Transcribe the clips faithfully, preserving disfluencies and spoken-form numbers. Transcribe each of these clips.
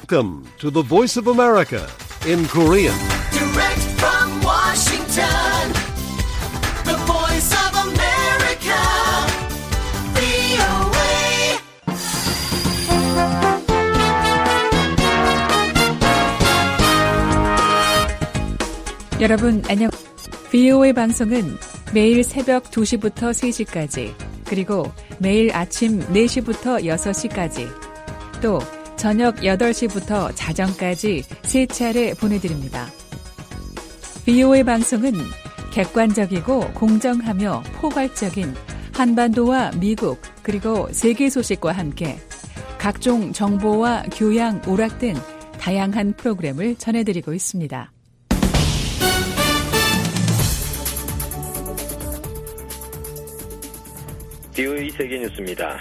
Welcome to the Voice of America in Korean. Direct from Washington, the Voice of America, 브이오에이. 여러분 안녕. 브이오에이 방송은 매일 새벽 두 시부터 세 시까지, 그리고 매일 아침 네 시부터 여섯 시까지, 또 저녁 여덟 시부터 자정까지 세 차례 보내드립니다. 브이오에이 방송은 객관적이고 공정하며 포괄적인 한반도와 미국 그리고 세계 소식과 함께 각종 정보와 교양, 오락 등 다양한 프로그램을 전해드리고 있습니다. 브이오에이 세계뉴스입니다.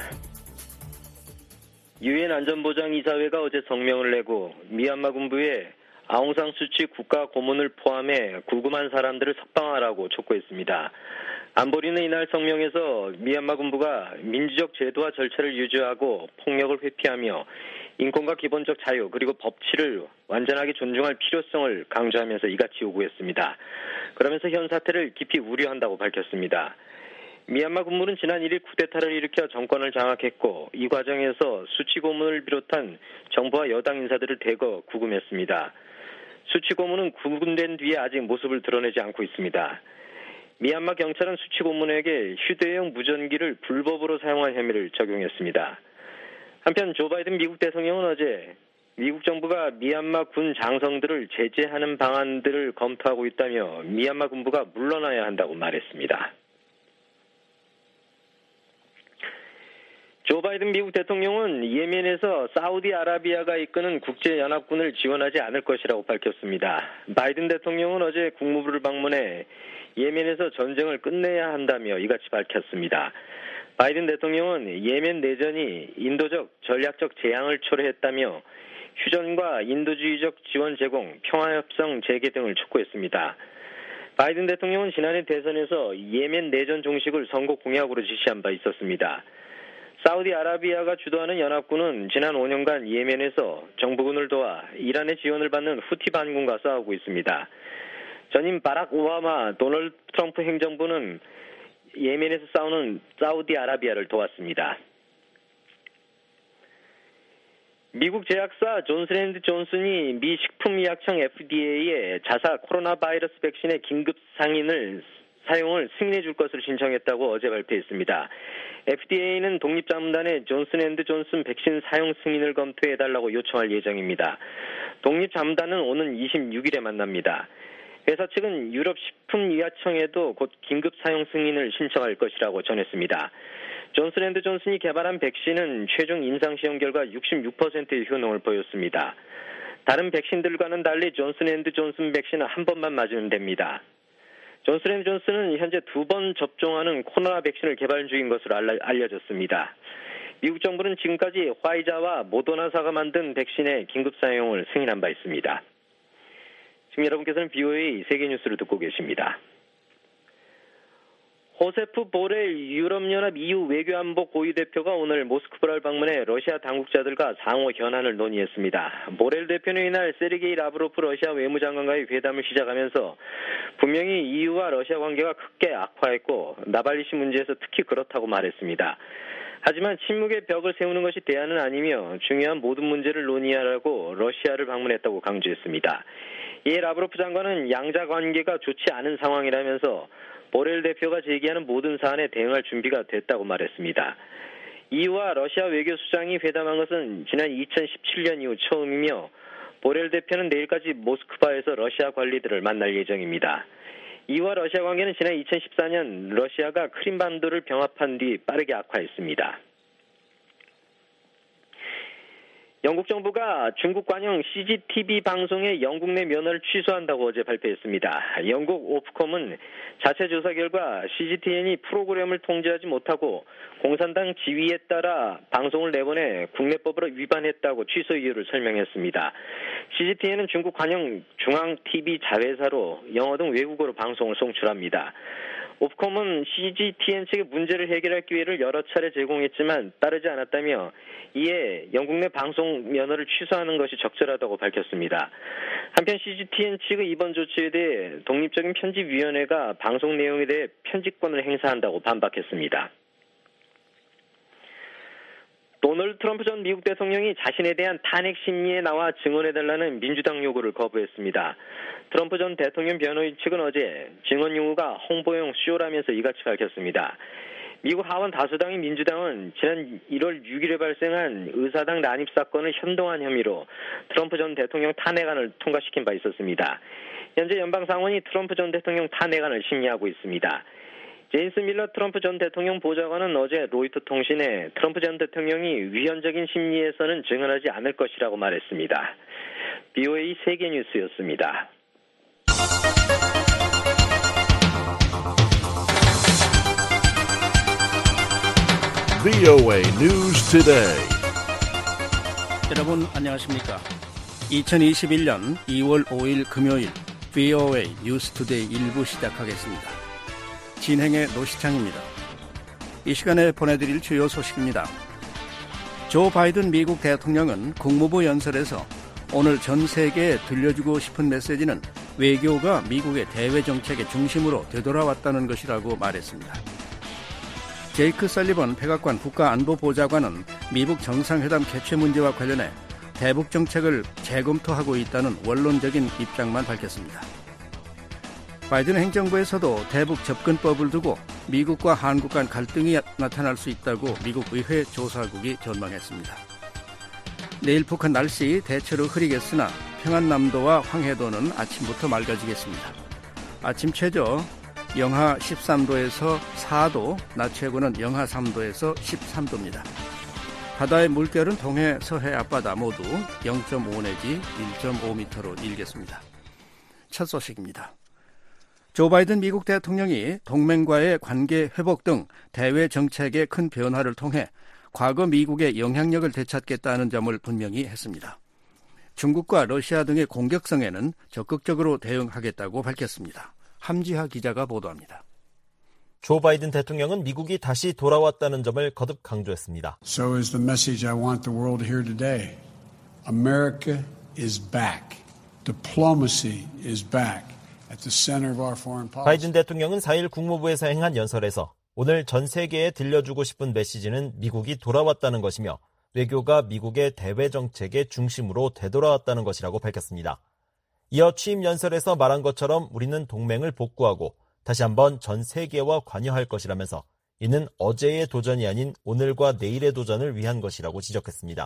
유엔 안전보장이사회가 어제 성명을 내고 미얀마 군부에 아웅산 수치 국가고문을 포함해 구금한 사람들을 석방하라고 촉구했습니다. 안보리는 이날 성명에서 미얀마 군부가 민주적 제도와 절차를 유지하고 폭력을 회피하며 인권과 기본적 자유 그리고 법치를 완전하게 존중할 필요성을 강조하면서 이같이 요구했습니다. 그러면서 현 사태를 깊이 우려한다고 밝혔습니다. 미얀마 군부는 지난 일 일 쿠데타를 일으켜 정권을 장악했고 이 과정에서 수치 고문을 비롯한 정부와 여당 인사들을 대거 구금했습니다. 수치 고문은 구금된 뒤에 아직 모습을 드러내지 않고 있습니다. 미얀마 경찰은 수치 고문에게 휴대용 무전기를 불법으로 사용한 혐의를 적용했습니다. 한편 조 바이든 미국 대통령은 어제 미국 정부가 미얀마 군 장성들을 제재하는 방안들을 검토하고 있다며 미얀마 군부가 물러나야 한다고 말했습니다. 조 바이든 미국 대통령은 예멘에서 사우디아라비아가 이끄는 국제연합군을 지원하지 않을 것이라고 밝혔습니다. 바이든 대통령은 어제 국무부를 방문해 예멘에서 전쟁을 끝내야 한다며 이같이 밝혔습니다. 바이든 대통령은 예멘 내전이 인도적, 전략적 재앙을 초래했다며 휴전과 인도주의적 지원 제공, 평화협상 재개 등을 촉구했습니다. 바이든 대통령은 지난해 대선에서 예멘 내전 종식을 선거 공약으로 지시한 바 있었습니다. 사우디아라비아가 주도하는 연합군은 지난 오 년간 예멘에서 정부군을 도와 이란의 지원을 받는 후티 반군과 싸우고 있습니다. 전임 바락 오바마, 도널드 트럼프 행정부는 예멘에서 싸우는 사우디아라비아를 도왔습니다. 미국 제약사 존슨앤드존슨이 미 식품의약청 에프디에이에 자사 코로나 바이러스 백신의 긴급 상인을 사용을 승인해 줄 것을 신청했다고 어제 발표했습니다. 에프디에이는 독립자문단에 존슨앤드존슨 백신 사용 승인을 검토해달라고 요청할 예정입니다. 독립자문단은 오는 이십육 일에 만납니다. 회사 측은 유럽 식품의약청에도 곧 긴급 사용 승인을 신청할 것이라고 전했습니다. 존슨앤드존슨이 개발한 백신은 최종 임상시험 결과 육십육 퍼센트의 효능을 보였습니다. 다른 백신들과는 달리 존슨앤드존슨 백신은 한 번만 맞으면 됩니다. 존슨앤존슨은 현재 두 번 접종하는 코로나 백신을 개발 중인 것으로 알려졌습니다. 미국 정부는 지금까지 화이자와 모더나사가 만든 백신의 긴급 사용을 승인한 바 있습니다. 지금 여러분께서는 브이오에이 세계뉴스를 듣고 계십니다. 호세프 보렐 유럽연합 이유 외교안보 고위대표가 오늘 모스크바를 방문해 러시아 당국자들과 상호 현안을 논의했습니다. 보렐 대표는 이날 세르게이 라브로프 러시아 외무장관과의 회담을 시작하면서 분명히 이유와 러시아 관계가 크게 악화했고 나발리시 문제에서 특히 그렇다고 말했습니다. 하지만 침묵의 벽을 세우는 것이 대안은 아니며 중요한 모든 문제를 논의하라고 러시아를 방문했다고 강조했습니다. 이에 라브로프 장관은 양자 관계가 좋지 않은 상황이라면서 보렐 대표가 제기하는 모든 사안에 대응할 준비가 됐다고 말했습니다. 이유와 러시아 외교수장이 회담한 것은 지난 이천십칠 년 이후 처음이며 보렐 대표는 내일까지 모스크바에서 러시아 관리들을 만날 예정입니다. 이유와 러시아 관계는 지난 이천십사 년 러시아가 크림반도를 병합한 뒤 빠르게 악화했습니다. 영국 정부가 중국 관영 씨지티비 방송의 영국 내 면허를 취소한다고 어제 발표했습니다. 영국 오프컴은 자체 조사 결과 씨지티엔이 프로그램을 통제하지 못하고 공산당 지위에 따라 방송을 내보내 국내법을 위반했다고 취소 이유를 설명했습니다. 씨지티엔은 중국 관영 중앙티비 자회사로 영어 등 외국어로 방송을 송출합니다. 오프콤은 씨지티엔 측에 문제를 해결할 기회를 여러 차례 제공했지만 따르지 않았다며 이에 영국 내 방송 면허를 취소하는 것이 적절하다고 밝혔습니다. 한편 씨지티엔 측의 이번 조치에 대해 독립적인 편집위원회가 방송 내용에 대해 편집권을 행사한다고 반박했습니다. 도널드 트럼프 전 미국 대통령이 자신에 대한 탄핵 심리에 나와 증언해달라는 민주당 요구를 거부했습니다. 트럼프 전 대통령 변호인 측은 어제 증언 요구가 홍보용 쇼라면서 이같이 밝혔습니다. 미국 하원 다수당인 민주당은 지난 일월 육일에 발생한 의사당 난입 사건을 현동한 혐의로 트럼프 전 대통령 탄핵안을 통과시킨 바 있었습니다. 현재 연방상원이 트럼프 전 대통령 탄핵안을 심의하고 있습니다. 제임스 밀러 트럼프 전 대통령 보좌관은 어제 로이터 통신에 트럼프 전 대통령이 위헌적인 심리에서는 증언하지 않을 것이라고 말했습니다. 비오에이 세계뉴스였습니다. 브이오에이 News Today. 여러분 안녕하십니까? 이천이십일년 이월 오일 금요일 브이오에이 뉴스 투데이 일부 시작하겠습니다. 진행의 노시창입니다. 이 시간에 보내드릴 주요 소식입니다. 조 바이든 미국 대통령은 국무부 연설에서 오늘 전 세계에 들려주고 싶은 메시지는 외교가 미국의 대외 정책의 중심으로 되돌아왔다는 것이라고 말했습니다. 제이크 설리번 백악관 국가안보보좌관은 미국 정상회담 개최 문제와 관련해 대북 정책을 재검토하고 있다는 원론적인 입장만 밝혔습니다. 바이든 행정부에서도 대북 접근법을 두고 미국과 한국 간 갈등이 나타날 수 있다고 미국 의회 조사국이 전망했습니다. 내일 북한 날씨 대체로 흐리겠으나 평안남도와 황해도는 아침부터 맑아지겠습니다. 아침 최저 영하 십삼도에서 사도, 낮 최고는 영하 삼도에서 십삼도입니다. 바다의 물결은 동해, 서해 앞바다 모두 영점오 내지 일점오 미터로 일겠습니다. 첫 소식입니다. 조 바이든 미국 대통령이 동맹과의 관계 회복 등 대외 정책의 큰 변화를 통해 과거 미국의 영향력을 되찾겠다는 점을 분명히 했습니다. 중국과 러시아 등의 공격성에는 적극적으로 대응하겠다고 밝혔습니다. 함지하 기자가 보도합니다. 조 바이든 대통령은 미국이 다시 돌아왔다는 점을 거듭 강조했습니다. So is the message I want the world to hear today. America is back. Diplomacy is back. 바이든 대통령은 사일 국무부에서 행한 연설에서 오늘 전 세계에 들려주고 싶은 메시지는 미국이 돌아왔다는 것이며 외교가 미국의 대외 정책의 중심으로 되돌아왔다는 것이라고 밝혔습니다. 이어 취임 연설에서 말한 것처럼 우리는 동맹을 복구하고 다시 한번 전 세계와 관여할 것이라면서 이는 어제의 도전이 아닌 오늘과 내일의 도전을 위한 것이라고 지적했습니다.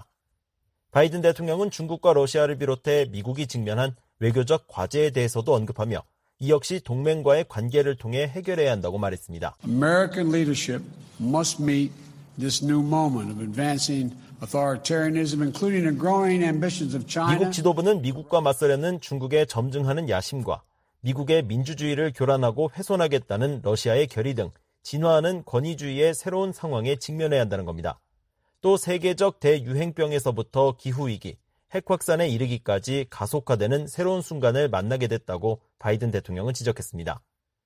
바이든 대통령은 중국과 러시아를 비롯해 미국이 직면한 외교적 과제에 대해서도 언급하며 이 역시 동맹과의 관계를 통해 해결해야 한다고 말했습니다. American leadership must meet this new moment of advancing authoritarianism, including the growing ambitions of China. 미국 지도부는 미국과 맞서려는 중국의 점증하는 야심과 미국의 민주주의를 교란하고 훼손하겠다는 러시아의 결의 등 진화하는 권위주의의 새로운 상황에 직면해야 한다는 겁니다. 또 세계적 대유행병에서부터 기후위기, 핵 확산에 이르기까지 가속화되는 새로운 순간을 만나게 됐다고 바이든 대통령은 지적했습니다.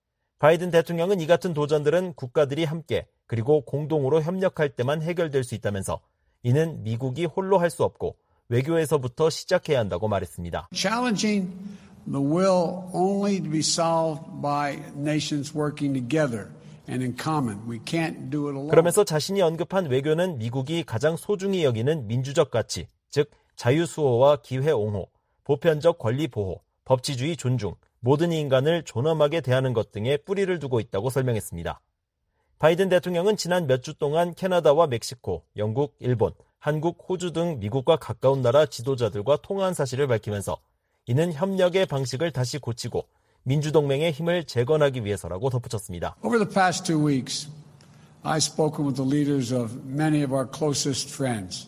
바이든 대통령은 이 같은 도전들은 국가들이 함께 그리고 공동으로 협력할 때만 해결될 수 있다면서 이는 미국이 홀로 할 수 없고 외교에서부터 시작해야 한다고 말했습니다. Challenging the will only to be solved by nations working together and in common. We can't do it alone. 그러면서 자신이 언급한 외교는 미국이 가장 소중히 여기는 민주적 가치, 즉 자유수호와 기회옹호, 보편적 권리보호, 법치주의 존중, 모든 인간을 존엄하게 대하는 것 등에 뿌리를 두고 있다고 설명했습니다. 바이든 대통령은 지난 몇 주 동안 캐나다와 멕시코, 영국, 일본, 한국, 호주 등 미국과 가까운 나라 지도자들과 통화한 사실을 밝히면서 이는 협력의 방식을 다시 고치고 민주동맹의 힘을 재건하기 위해서라고 덧붙였습니다. Over the past two weeks, I've spoken with the leaders of many of our closest friends.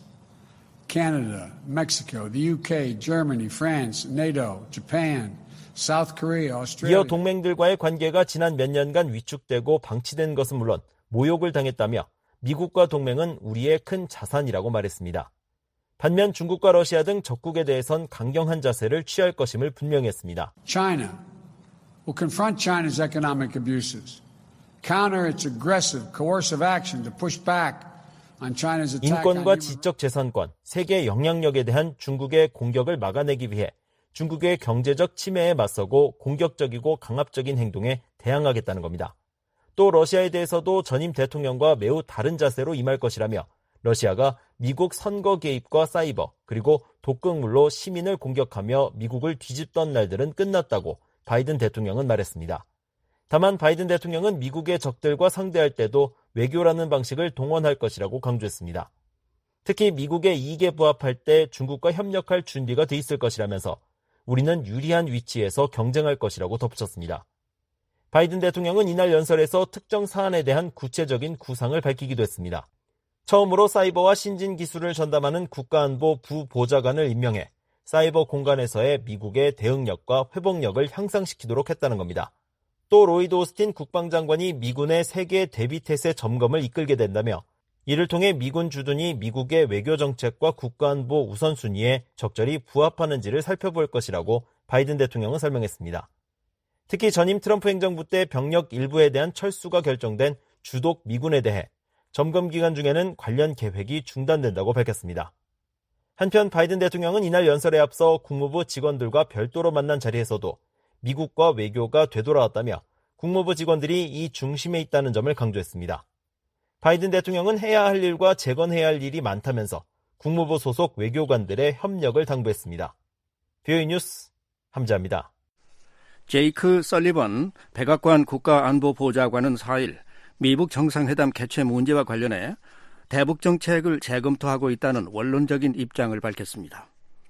Canada, Mexico, the 유케이, Germany, France, NATO, Japan, South Korea, Australia. 이어 동맹들과의 관계가 지난 몇 년간 위축되고 방치된 것은 물론 모욕을 당했다며 미국과 동맹은 우리의 큰 자산이라고 말했습니다. 반면 중국과 러시아 등 적국에 대해선 강경한 자세를 취할 것임을 분명히 했습니다. China will confront China's economic abuses, counter its aggressive, coercive action to push back on China's attack on 인권과 human 지적재산권, 세계 영향력에 대한 중국의 공격을 막아내기 위해 중국의 경제적 침해에 맞서고 공격적이고 강압적인 행동에 대항하겠다는 겁니다. 또 러시아에 대해서도 전임 대통령과 매우 다른 자세로 임할 것이라며 러시아가 미국 선거 개입과 사이버 그리고 독극물로 시민을 공격하며 미국을 뒤집던 날들은 끝났다고 바이든 대통령은 말했습니다. 다만 바이든 대통령은 미국의 적들과 상대할 때도 외교라는 방식을 동원할 것이라고 강조했습니다. 특히 미국의 이익에 부합할 때 중국과 협력할 준비가 돼 있을 것이라면서 우리는 유리한 위치에서 경쟁할 것이라고 덧붙였습니다. 바이든 대통령은 이날 연설에서 특정 사안에 대한 구체적인 구상을 밝히기도 했습니다. 처음으로 사이버와 신진 기술을 전담하는 국가안보 부보좌관을 임명해 사이버 공간에서의 미국의 대응력과 회복력을 향상시키도록 했다는 겁니다. 또 로이드 오스틴 국방장관이 미군의 세계 대비태세 점검을 이끌게 된다며 이를 통해 미군 주둔이 미국의 외교 정책과 국가안보 우선순위에 적절히 부합하는지를 살펴볼 것이라고 바이든 대통령은 설명했습니다. 특히 전임 트럼프 행정부 때 병력 일부에 대한 철수가 결정된 주독 미군에 대해 점검 기간 중에는 관련 계획이 중단된다고 밝혔습니다. 한편 바이든 대통령은 이날 연설에 앞서 국무부 직원들과 별도로 만난 자리에서도 미국과 외교가 되돌아왔다며 국무부 직원들이 이 중심에 있다는 점을 강조했습니다. 바이든 대통령은 해야 할 일과 재건해야 할 일이 많다면서 국무부 소속 외교관들의 협력을 당부했습니다. 비오이 뉴스 함자입니다. 제이크 설리번 백악관 국가안보보좌관은 사 일 미북 정상회담 개최 문제와 관련해 대북 정책을 재검토하고 있다는 원론적인 입장을 밝혔습니다.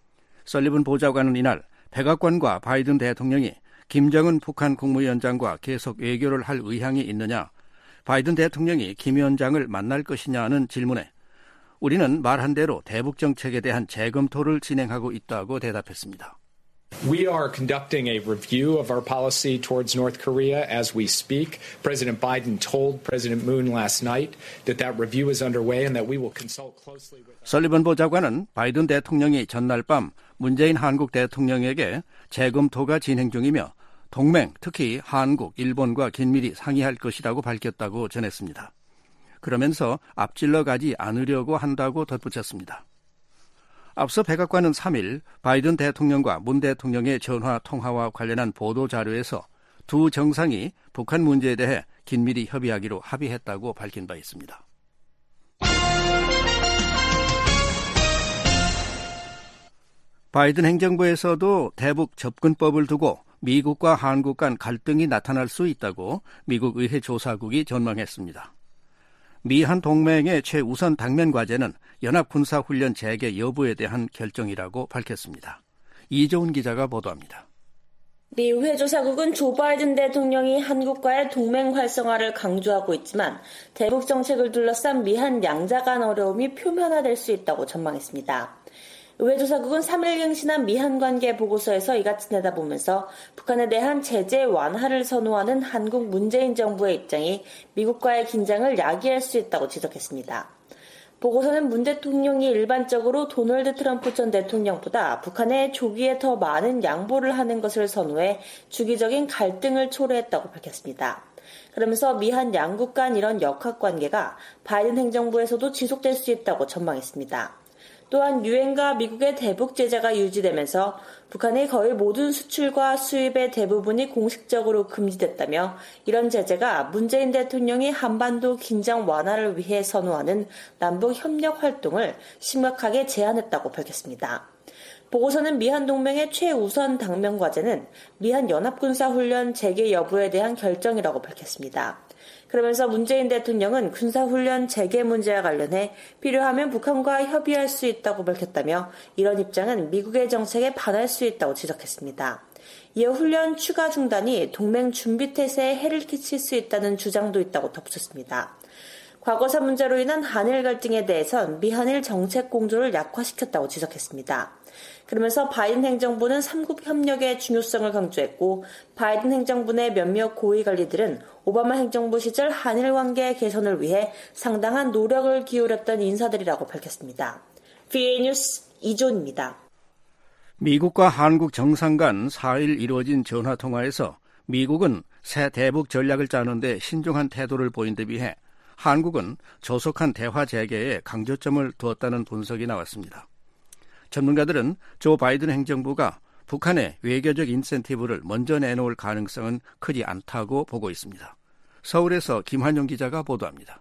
설리번 보좌관은 이날 백악관과 바이든 대통령이 김정은 북한 국무위원장과 계속 외교를 할 의향이 있느냐, 바이든 대통령이 김 위원장을 만날 것이냐는 질문에 우리는 말한 대로 대북 정책에 대한 재검토를 진행하고 있다고 대답했습니다. We are conducting a review of our policy towards North Korea as we speak. President Biden told President Moon last night that that review is underway and that we will consult closely with. 설리번 보좌관은 바이든 대통령이 전날 밤 문재인 한국 대통령에게 재검토가 진행 중이며 동맹, 특히 한국, 일본과 긴밀히 상의할 것이라고 밝혔다고 전했습니다. 그러면서 앞질러 가지 않으려고 한다고 덧붙였습니다. 앞서 백악관은 삼 일 바이든 대통령과 문 대통령의 전화 통화와 관련한 보도 자료에서 두 정상이 북한 문제에 대해 긴밀히 협의하기로 합의했다고 밝힌 바 있습니다. 바이든 행정부에서도 대북 접근법을 두고 미국과 한국 간 갈등이 나타날 수 있다고 미국 의회 조사국이 전망했습니다. 미한 동맹의 최우선 당면 과제는 연합군사훈련 재개 여부에 대한 결정이라고 밝혔습니다. 이조은 기자가 보도합니다. 미 의회 조사국은 조 바이든 대통령이 한국과의 동맹 활성화를 강조하고 있지만 대북 정책을 둘러싼 미한 양자 간 어려움이 표면화될 수 있다고 전망했습니다. 의회 조사국은 삼 일 갱신한 미한 관계 보고서에서 이같이 내다보면서 북한에 대한 제재 완화를 선호하는 한국 문재인 정부의 입장이 미국과의 긴장을 야기할 수 있다고 지적했습니다. 보고서는 문 대통령이 일반적으로 도널드 트럼프 전 대통령보다 북한에 조기에 더 많은 양보를 하는 것을 선호해 주기적인 갈등을 초래했다고 밝혔습니다. 그러면서 미한 양국 간 이런 역학관계가 바이든 행정부에서도 지속될 수 있다고 전망했습니다. 또한 유엔과 미국의 대북 제재가 유지되면서 북한의 거의 모든 수출과 수입의 대부분이 공식적으로 금지됐다며 이런 제재가 문재인 대통령이 한반도 긴장 완화를 위해 선호하는 남북 협력 활동을 심각하게 제한했다고 밝혔습니다. 보고서는 미한 동맹의 최우선 당면 과제는 미한 연합군사훈련 재개 여부에 대한 결정이라고 밝혔습니다. 그러면서 문재인 대통령은 군사훈련 재개 문제와 관련해 필요하면 북한과 협의할 수 있다고 밝혔다며 이런 입장은 미국의 정책에 반할 수 있다고 지적했습니다. 이어 훈련 추가 중단이 동맹 준비태세에 해를 끼칠 수 있다는 주장도 있다고 덧붙였습니다. 과거사 문제로 인한 한일 갈등에 대해선 미한일 정책 공조를 약화시켰다고 지적했습니다. 그러면서 바이든 행정부는 삼국 협력의 중요성을 강조했고 바이든 행정부 내 몇몇 고위 관리들은 오바마 행정부 시절 한일 관계 개선을 위해 상당한 노력을 기울였던 인사들이라고 밝혔습니다. 비오에이 뉴스 이조은입니다. 미국과 한국 정상 간 사 일 이루어진 전화통화에서 미국은 새 대북 전략을 짜는데 신중한 태도를 보인 데 비해 한국은 조속한 대화 재개에 강조점을 두었다는 분석이 나왔습니다. 전문가들은 조 바이든 행정부가 북한의 외교적 인센티브를 먼저 내놓을 가능성은 크지 않다고 보고 있습니다. 서울에서 김환용 기자가 보도합니다.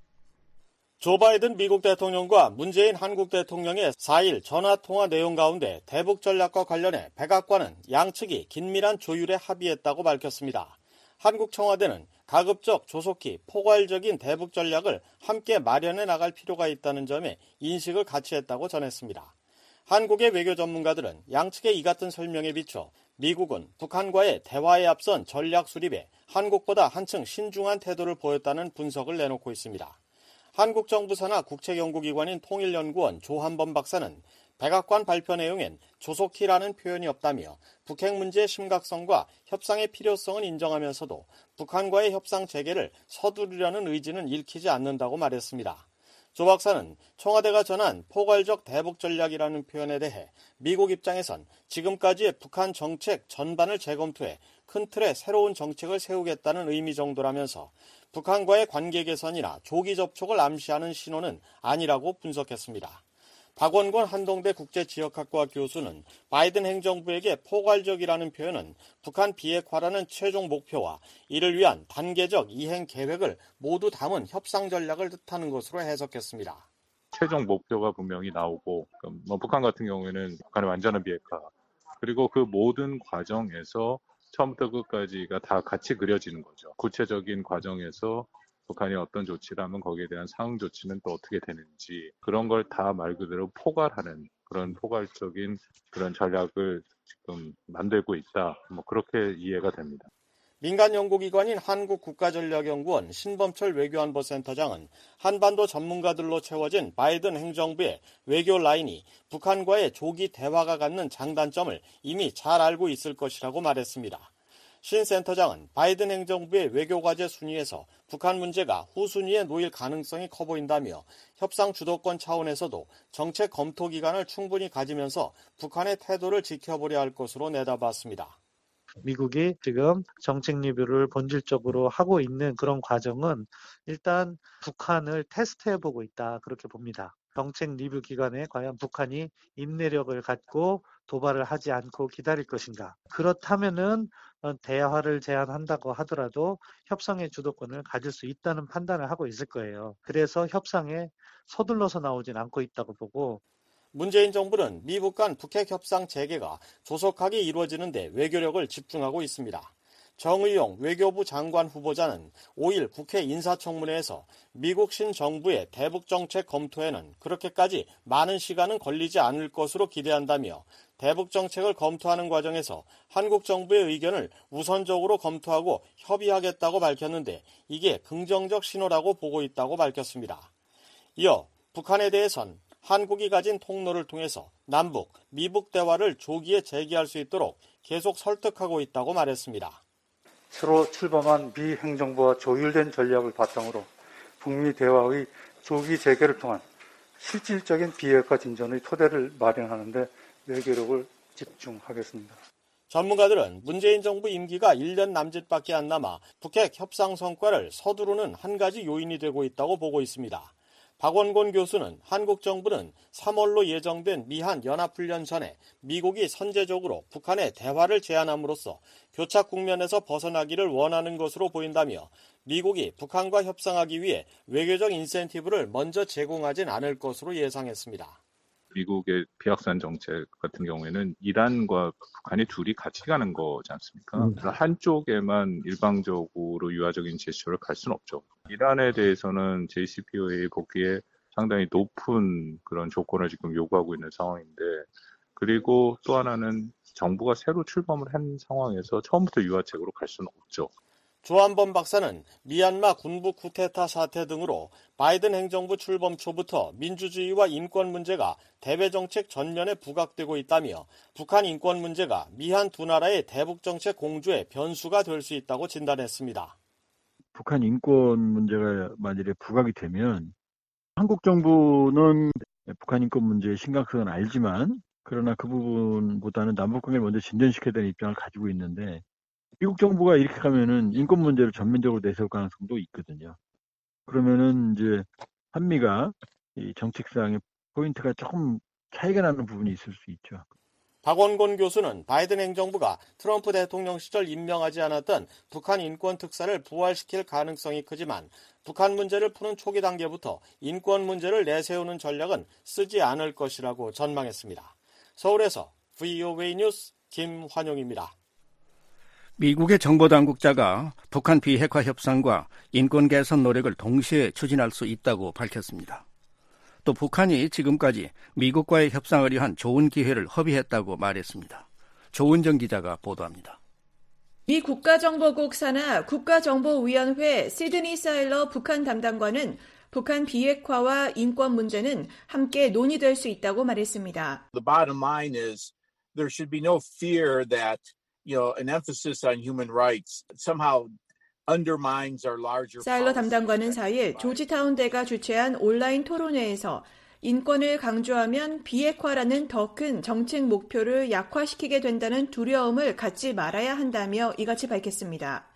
조 바이든 미국 대통령과 문재인 한국 대통령의 사 일 전화통화 내용 가운데 대북 전략과 관련해 백악관은 양측이 긴밀한 조율에 합의했다고 밝혔습니다. 한국 청와대는 가급적 조속히 포괄적인 대북 전략을 함께 마련해 나갈 필요가 있다는 점에 인식을 같이 했다고 전했습니다. 한국의 외교 전문가들은 양측의 이 같은 설명에 비춰 미국은 북한과의 대화에 앞선 전략 수립에 한국보다 한층 신중한 태도를 보였다는 분석을 내놓고 있습니다. 한국 정부 산하 국책연구기관인 통일연구원 조한범 박사는 백악관 발표 내용엔 조속히라는 표현이 없다며 북핵 문제의 심각성과 협상의 필요성은 인정하면서도 북한과의 협상 재개를 서두르려는 의지는 읽히지 않는다고 말했습니다. 조 박사는 청와대가 전한 포괄적 대북 전략이라는 표현에 대해 미국 입장에선 지금까지의 북한 정책 전반을 재검토해 큰 틀의 새로운 정책을 세우겠다는 의미 정도라면서 북한과의 관계 개선이나 조기 접촉을 암시하는 신호는 아니라고 분석했습니다. 박원권 한동대 국제지역학과 교수는 바이든 행정부에게 포괄적이라는 표현은 북한 비핵화라는 최종 목표와 이를 위한 단계적 이행 계획을 모두 담은 협상 전략을 뜻하는 것으로 해석했습니다. 최종 목표가 분명히 나오고 뭐 북한 같은 경우에는 북한의 완전한 비핵화 그리고 그 모든 과정에서 처음부터 끝까지가 다 같이 그려지는 거죠. 구체적인 과정에서 북한이 어떤 조치를 하면 거기에 대한 상응 조치는 또 어떻게 되는지 그런 걸 다 말 그대로 포괄하는 그런 포괄적인 그런 전략을 지금 만들고 있다. 뭐 그렇게 이해가 됩니다. 민간 연구기관인 한국국가전략연구원 신범철 외교안보센터장은 한반도 전문가들로 채워진 바이든 행정부의 외교 라인이 북한과의 조기 대화가 갖는 장단점을 이미 잘 알고 있을 것이라고 말했습니다. 신 센터장은 바이든 행정부의 외교과제 순위에서 북한 문제가 후순위에 놓일 가능성이 커 보인다며 협상 주도권 차원에서도 정책 검토 기간을 충분히 가지면서 북한의 태도를 지켜보려 할 것으로 내다봤습니다. 미국이 지금 정책 리뷰를 본질적으로 하고 있는 그런 과정은 일단 북한을 테스트해보고 있다 그렇게 봅니다. 정책 리뷰 기간에 과연 북한이 인내력을 갖고 도발을 하지 않고 기다릴 것인가. 그렇다면은 대화를 제안한다고 하더라도 협상의 주도권을 가질 수 있다는 판단을 하고 있을 거예요. 그래서 협상에 서둘러서 나오진 않고 있다고 보고 문재인 정부는 미국 간 북핵 협상 재개가 조속하게 이루어지는 데 외교력을 집중하고 있습니다. 정의용 외교부 장관 후보자는 오 일 국회 인사청문회에서 미국 신정부의 대북 정책 검토에는 그렇게까지 많은 시간은 걸리지 않을 것으로 기대한다며 대북 정책을 검토하는 과정에서 한국 정부의 의견을 우선적으로 검토하고 협의하겠다고 밝혔는데 이게 긍정적 신호라고 보고 있다고 밝혔습니다. 이어 북한에 대해선 한국이 가진 통로를 통해서 남북, 미북 대화를 조기에 재개할 수 있도록 계속 설득하고 있다고 말했습니다. 새로 출범한 미 행정부와 조율된 전략을 바탕으로 북미 대화의 조기 재개를 통한 실질적인 비핵화 진전의 토대를 마련하는 데 외교력을 집중하겠습니다. 전문가들은 문재인 정부 임기가 일 년 남짓밖에 안 남아 북핵 협상 성과를 서두르는 한 가지 요인이 되고 있다고 보고 있습니다. 박원권 교수는 한국 정부는 삼월로 예정된 미한 연합훈련 전에 미국이 선제적으로 북한에 대화를 제안함으로써 교착 국면에서 벗어나기를 원하는 것으로 보인다며 미국이 북한과 협상하기 위해 외교적 인센티브를 먼저 제공하진 않을 것으로 예상했습니다. 미국의 비확산 정책 같은 경우에는 이란과 북한이 둘이 같이 가는 거지 않습니까? 음. 한쪽에만 일방적으로 유화적인 제스처를 갈 수는 없죠. 이란에 대해서는 제이씨피오에이 복귀에 상당히 높은 그런 조건을 지금 요구하고 있는 상황인데, 그리고 또 하나는 정부가 새로 출범을 한 상황에서 처음부터 유화책으로 갈 수는 없죠. 조한범 박사는 미얀마 군부 쿠데타 사태 등으로 바이든 행정부 출범 초부터 민주주의와 인권 문제가 대외 정책 전면에 부각되고 있다며 북한 인권 문제가 미한 두 나라의 대북 정책 공조의 변수가 될 수 있다고 진단했습니다. 북한 인권 문제가 만일에 부각이 되면 한국 정부는 북한 인권 문제의 심각성은 알지만 그러나 그 부분보다는 남북관계를 먼저 진전시켜야 되는 입장을 가지고 있는데 미국 정부가 이렇게 가면은 인권 문제를 전면적으로 내세울 가능성도 있거든요. 그러면은 이제 한미가 이 정책상의 포인트가 조금 차이가 나는 부분이 있을 수 있죠. 박원곤 교수는 바이든 행정부가 트럼프 대통령 시절 임명하지 않았던 북한 인권 특사를 부활시킬 가능성이 크지만 북한 문제를 푸는 초기 단계부터 인권 문제를 내세우는 전략은 쓰지 않을 것이라고 전망했습니다. 서울에서 브이오에이 뉴스 김환용입니다. 미국의 정보당국자가 북한 비핵화 협상과 인권 개선 노력을 동시에 추진할 수 있다고 밝혔습니다. 또 북한이 지금까지 미국과의 협상을 위한 좋은 기회를 허비했다고 말했습니다. 조은정 기자가 보도합니다. 미 국가정보국 산하 국가정보위원회 시드니 사일러 북한 담당관은 북한 비핵화와 인권 문제는 함께 논의될 수 있다고 말했습니다. The bottom line is there should be no fear that, you know, an emphasis on human rights somehow undermines our larger. 사일러 담당관은 사 일 조지타운대가 주최한 온라인 토론회에서 인권을 강조하면 비핵화라는 더 큰 정책 목표를 약화시키게 된다는 두려움을 갖지 말아야 한다며 이같이 밝혔습니다.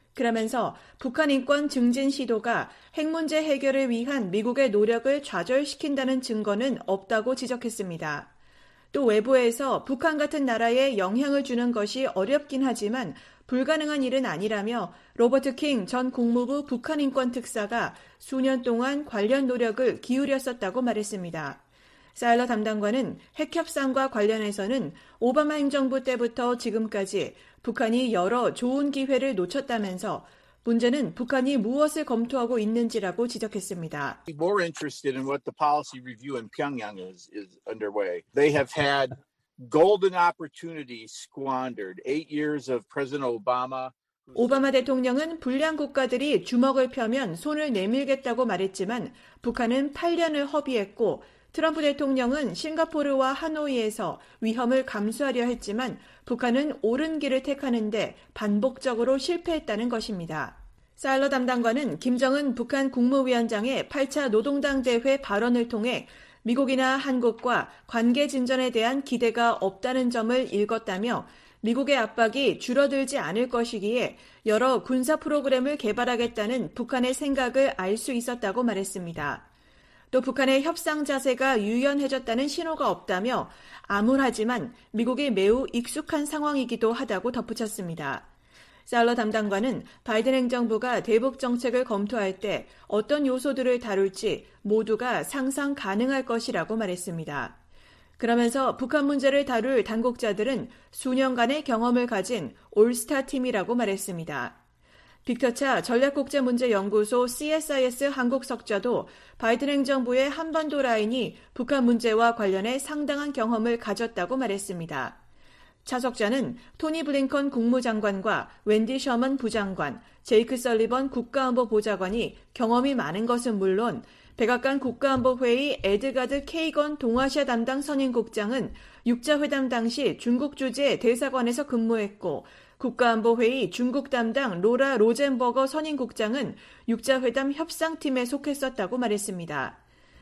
그러면서 북한 인권 증진 시도가 핵 문제 해결을 위한 미국의 노력을 좌절시킨다는 증거는 없다고 지적했습니다. 또 외부에서 북한 같은 나라에 영향을 주는 것이 어렵긴 하지만 불가능한 일은 아니라며 로버트 킹 전 국무부 북한 인권 특사가 수년 동안 관련 노력을 기울였었다고 말했습니다. 사일러 담당관은 핵 협상과 관련해서는 오바마 행정부 때부터 지금까지 북한이 여러 좋은 기회를 놓쳤다면서 문제는 북한이 무엇을 검토하고 있는지라고 지적했습니다. More interested in what the policy review in Pyongyang is, is underway. They have had golden opportunities squandered. Eight years of President Obama. 오바마 대통령은 불량 국가들이 주먹을 펴면 손을 내밀겠다고 말했지만 북한은 팔 년을 허비했고 트럼프 대통령은 싱가포르와 하노이에서 위험을 감수하려 했지만 북한은 옳은 길을 택하는데 반복적으로 실패했다는 것입니다. 사일러 담당관은 김정은 북한 국무위원장의 팔 차 노동당 대회 발언을 통해 미국이나 한국과 관계 진전에 대한 기대가 없다는 점을 읽었다며 미국의 압박이 줄어들지 않을 것이기에 여러 군사 프로그램을 개발하겠다는 북한의 생각을 알 수 있었다고 말했습니다. 또 북한의 협상 자세가 유연해졌다는 신호가 없다며 암울하지만 미국이 매우 익숙한 상황이기도 하다고 덧붙였습니다. 사일러 담당관은 바이든 행정부가 대북 정책을 검토할 때 어떤 요소들을 다룰지 모두가 상상 가능할 것이라고 말했습니다. 그러면서 북한 문제를 다룰 당국자들은 수년간의 경험을 가진 올스타 팀이라고 말했습니다. 빅터차 전략국제문제연구소 씨에스아이에스 한국 석좌도 바이든 행정부의 한반도 라인이 북한 문제와 관련해 상당한 경험을 가졌다고 말했습니다. 차 석좌는 토니 블링컨 국무장관과 웬디 셔먼 부장관, 제이크 설리번 국가안보보좌관이 경험이 많은 것은 물론 백악관 국가안보회의 에드가드 케이건 동아시아 담당 선임국장은 육자회담 당시 중국 주재 대사관에서 근무했고 국가안보회의 중국 담당 로라 로젠버거 선임국장은 육자회담 협상팀에 속했었다고 말했습니다.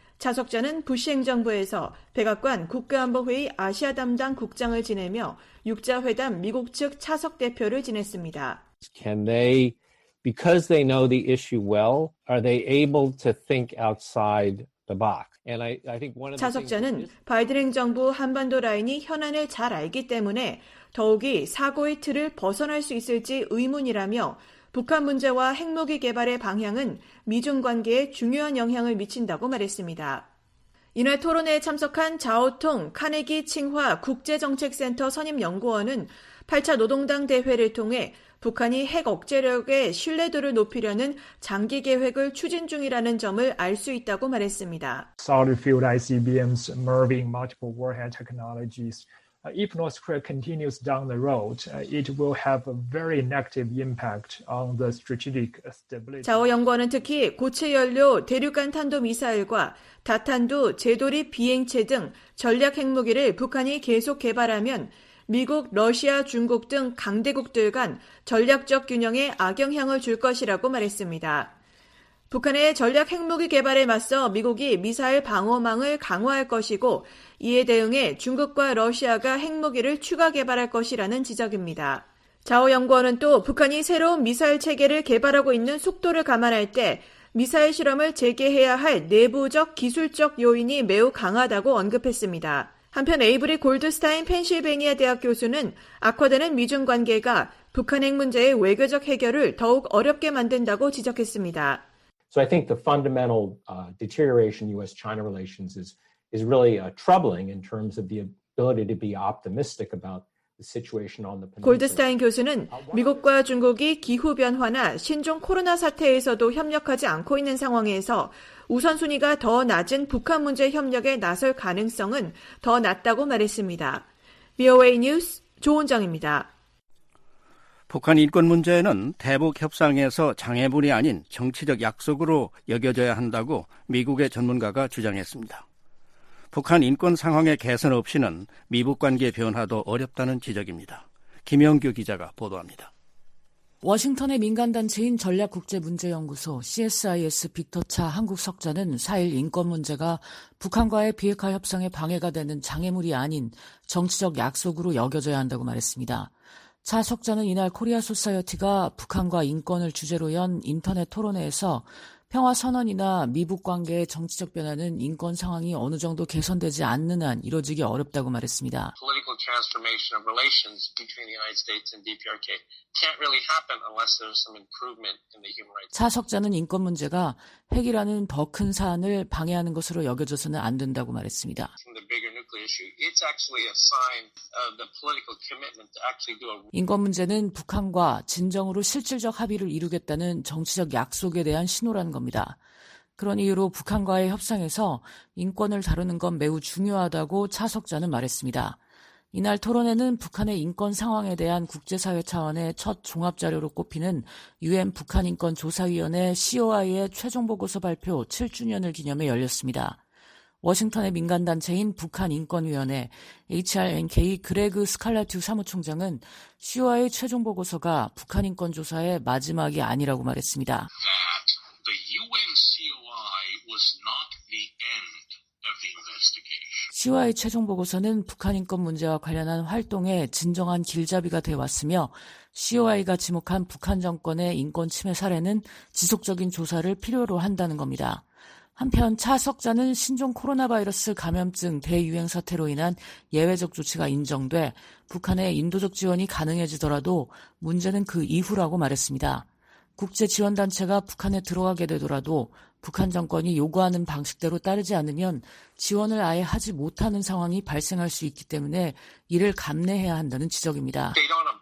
차석자는 부시 행정부에서 백악관 국가안보회의 아시아 담당 국장을 지내며 육자회담 미국 측 차석 대표를 지냈습니다. Can they, because they know the issue well, are they able to think outside the box? And I, I think one of the 차석자는 바이든 행정부 한반도 라인이 현안을 잘 알기 때문에 더욱이 사고의 틀을 벗어날 수 있을지 의문이라며 북한 문제와 핵무기 개발의 방향은 미중 관계에 중요한 영향을 미친다고 말했습니다. 이날 토론회에 참석한 자오통 카네기 칭화 국제정책센터 선임연구원은 팔 차 노동당 대회를 통해 북한이 핵 억제력의 신뢰도를 높이려는 장기 계획을 추진 중이라는 점을 알 수 있다고 말했습니다. Solid field 아이씨비엠s merging multiple warhead technologies. If North Korea continues down the road, it will have a very negative impact on the strategic stability. 자오 연구원은 특히 고체 연료 대륙간 탄도 미사일과 다탄두 제도리 비행체 등 전략 핵무기를 북한이 계속 개발하면 미국, 러시아, 중국 등 강대국들 간 전략적 균형에 악영향을 줄 것이라고 말했습니다. 북한의 전략 핵무기 개발에 맞서 미국이 미사일 방어망을 강화할 것이고 이에 대응해 중국과 러시아가 핵무기를 추가 개발할 것이라는 지적입니다. 자오 연구원은 또 북한이 새로운 미사일 체계를 개발하고 있는 속도를 감안할 때 미사일 실험을 재개해야 할 내부적 기술적 요인이 매우 강하다고 언급했습니다. 한편 에이브리 골드스타인 펜실베니아 대학 교수는 악화되는 미중 관계가 북한 핵 문제의 외교적 해결을 더욱 어렵게 만든다고 지적했습니다. So I think the fundamental uh, deterioration in U.S.-China relations is is really uh, troubling in terms of the ability to be optimistic about the situation on the peninsula. 골드스타인 교수는 미국과 중국이 기후변화나 신종 코로나 사태에서도 협력하지 않고 있는 상황에서 우선순위가 더 낮은 북한 문제 협력에 나설 가능성은 더 낮다고 말했습니다. 브이오에이 뉴스 조은정입니다. 북한 인권 문제는 대북 협상에서 장애물이 아닌 정치적 약속으로 여겨져야 한다고 미국의 전문가가 주장했습니다. 북한 인권 상황의 개선 없이는 미북 관계 변화도 어렵다는 지적입니다. 김영규 기자가 보도합니다. 워싱턴의 민간단체인 전략국제문제연구소 씨에스아이에스 빅터 차 한국 석자는 사일 인권 문제가 북한과의 비핵화 협상에 방해가 되는 장애물이 아닌 정치적 약속으로 여겨져야 한다고 말했습니다. 차 석자는 이날 코리아 소사이어티가 북한과 인권을 주제로 연 인터넷 토론회에서 평화선언이나 미북 관계의 정치적 변화는 인권 상황이 어느 정도 개선되지 않는 한 이뤄지기 어렵다고 말했습니다. Political transformation of relations between the United States and 디피아르케이 can't really happen unless there's some improvement in the human rights. 차 석자는 인권 문제가 핵이라는 더 큰 사안을 방해하는 것으로 여겨져서는 안 된다고 말했습니다. 인권 문제는 북한과 진정으로 실질적 합의를 이루겠다는 정치적 약속에 대한 신호라는 겁니다. 그런 이유로 북한과의 협상에서 인권을 다루는 건 매우 중요하다고 차 석자는 말했습니다. 이날 토론회는 북한의 인권 상황에 대한 국제사회 차원의 첫 종합자료로 꼽히는 유엔 북한인권조사위원회 씨오아이의 최종 보고서 발표 칠 주년을 기념해 열렸습니다. 워싱턴의 민간단체인 북한인권위원회 에이치알엔케이 그레그 스칼라튜 사무총장은 씨오아이 최종 보고서가 북한인권조사의 마지막이 아니라고 말했습니다. 씨오아이 최종 보고서는 북한 인권 문제와 관련한 활동에 진정한 길잡이가 돼 왔으며 씨오아이가 지목한 북한 정권의 인권 침해 사례는 지속적인 조사를 필요로 한다는 겁니다. 한편 차 석자는 신종 코로나 바이러스 감염증 대유행 사태로 인한 예외적 조치가 인정돼 북한의 인도적 지원이 가능해지더라도 문제는 그 이후라고 말했습니다. 국제지원단체가 북한에 들어가게 되더라도 북한 정권이 요구하는 방식대로 따르지 않으면 지원을 아예 하지 못하는 상황이 발생할 수 있기 때문에 이를 감내해야 한다는 지적입니다.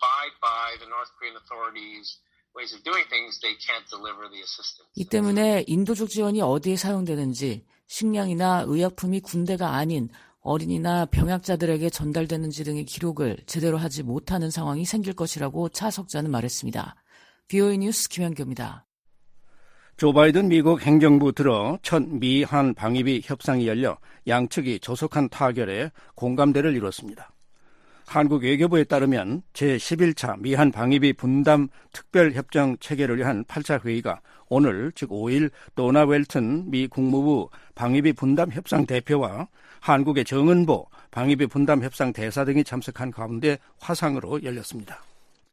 이 때문에 인도적 지원이 어디에 사용되는지, 식량이나 의약품이 군대가 아닌 어린이나 병약자들에게 전달되는지 등의 기록을 제대로 하지 못하는 상황이 생길 것이라고 차 석자는 말했습니다. 브이오에이 뉴스 김현규입니다. 조 바이든 미국 행정부 들어 첫 미한 방위비 협상이 열려 양측이 조속한 타결에 공감대를 이뤘습니다. 한국 외교부에 따르면 제십일 차 미한 방위비 분담 특별협정 체결을 위한 팔 차 회의가 오늘 즉 오일 도나 웰튼 미 국무부 방위비 분담 협상 대표와 한국의 정은보 방위비 분담 협상 대사 등이 참석한 가운데 화상으로 열렸습니다.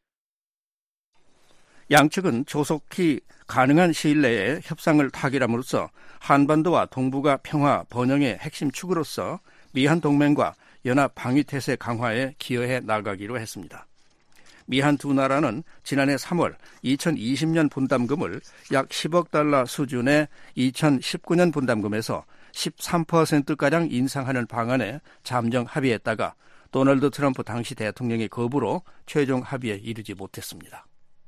양측은 조속히 가능한 시일 내에 협상을 타결함으로써 한반도와 동북아 평화 번영의 핵심 축으로서 미한 동맹과 연합 방위 태세 강화에 기여해 나가기로 했습니다. 미한 두 나라는 지난해 삼월 이천이십 년 분담금을 약 십억 달러 수준의 이천십구 년 분담금에서 십삼 퍼센트가량 인상하는 방안에 잠정 합의했다가 도널드 트럼프 당시 대통령의 거부로 최종 합의에 이르지 못했습니다.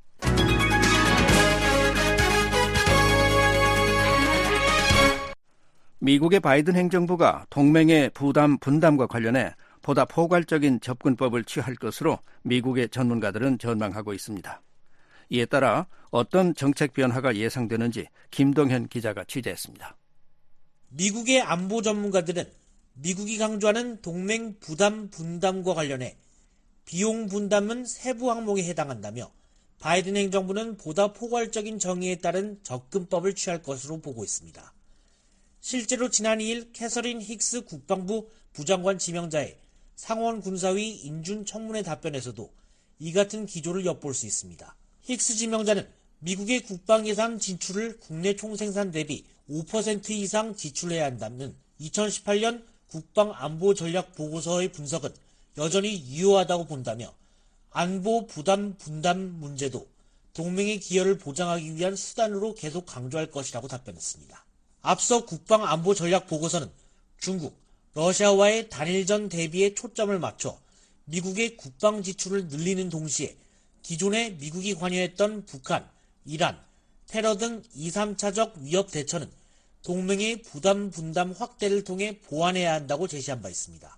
미국의 바이든 행정부가 동맹의 부담 분담과 관련해 보다 포괄적인 접근법을 취할 것으로 미국의 전문가들은 전망하고 있습니다. 이에 따라 어떤 정책 변화가 예상되는지 김동현 기자가 취재했습니다. 미국의 안보 전문가들은 미국이 강조하는 동맹 부담 분담과 관련해 비용 분담은 세부 항목에 해당한다며 바이든 행정부는 보다 포괄적인 정의에 따른 접근법을 취할 것으로 보고 있습니다. 실제로 지난 이일 캐서린 힉스 국방부 부장관 지명자의 상원 군사위 인준 청문회 답변에서도 이 같은 기조를 엿볼 수 있습니다. 힉스 지명자는 미국의 국방 예산 진출을 국내 총생산 대비 오 퍼센트 이상 지출해야 한다는 이천십팔 년 국방 안보 전략 보고서의 분석은 여전히 유효하다고 본다며 안보 부담 분담 문제도 동맹의 기여를 보장하기 위한 수단으로 계속 강조할 것이라고 답변했습니다. 앞서 국방 안보 전략 보고서는 중국, 러시아와의 단일전 대비에 초점을 맞춰 미국의 국방 지출을 늘리는 동시에 기존에 미국이 관여했던 북한, 이란, 테러 등 이, 삼차적 위협 대처는 동맹의 부담 분담 확대를 통해 보완해야 한다고 제시한 바 있습니다.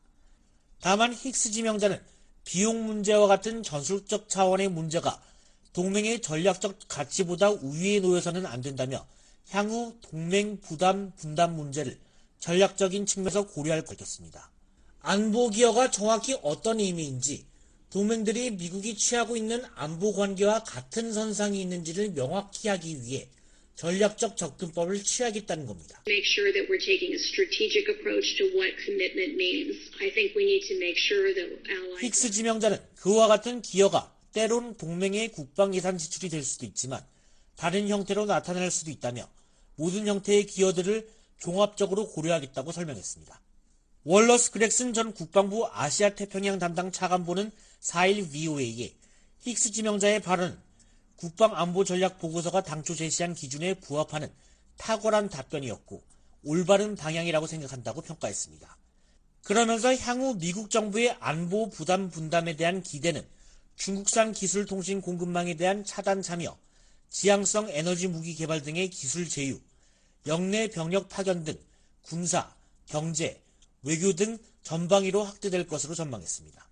다만 힉스 지명자는 비용 문제와 같은 전술적 차원의 문제가 동맹의 전략적 가치보다 우위에 놓여서는 안 된다며 향후 동맹 부담 분담 문제를 전략적인 측면에서 고려할 것 같습니다. 안보 기여가 정확히 어떤 의미인지, 동맹들이 미국이 취하고 있는 안보 관계와 같은 선상이 있는지를 명확히 하기 위해 전략적 접근법을 취하겠다는 겁니다. Make sure that we're taking a strategic approach to what commitment means. I think we need to make sure that allies. 힉스 지명자는 그와 같은 기여가 때론 동맹의 국방 예산 지출이 될 수도 있지만 다른 형태로 나타날 수도 있다며 모든 형태의 기여들을 종합적으로 고려하겠다고 설명했습니다. 월러스 그렉슨 전 국방부 아시아 태평양 담당 차관보는 사 일 브이오에이에 힉스 지명자의 발언은 국방 안보 전략 보고서가 당초 제시한 기준에 부합하는 탁월한 답변이었고 올바른 방향이라고 생각한다고 평가했습니다. 그러면서 향후 미국 정부의 안보 부담 분담에 대한 기대는 중국산 기술 통신 공급망에 대한 차단 참여, 지향성 에너지 무기 개발 등의 기술 제휴, 영내 병력 파견 등 군사, 경제, 외교 등 전방위로 확대될 것으로 전망했습니다.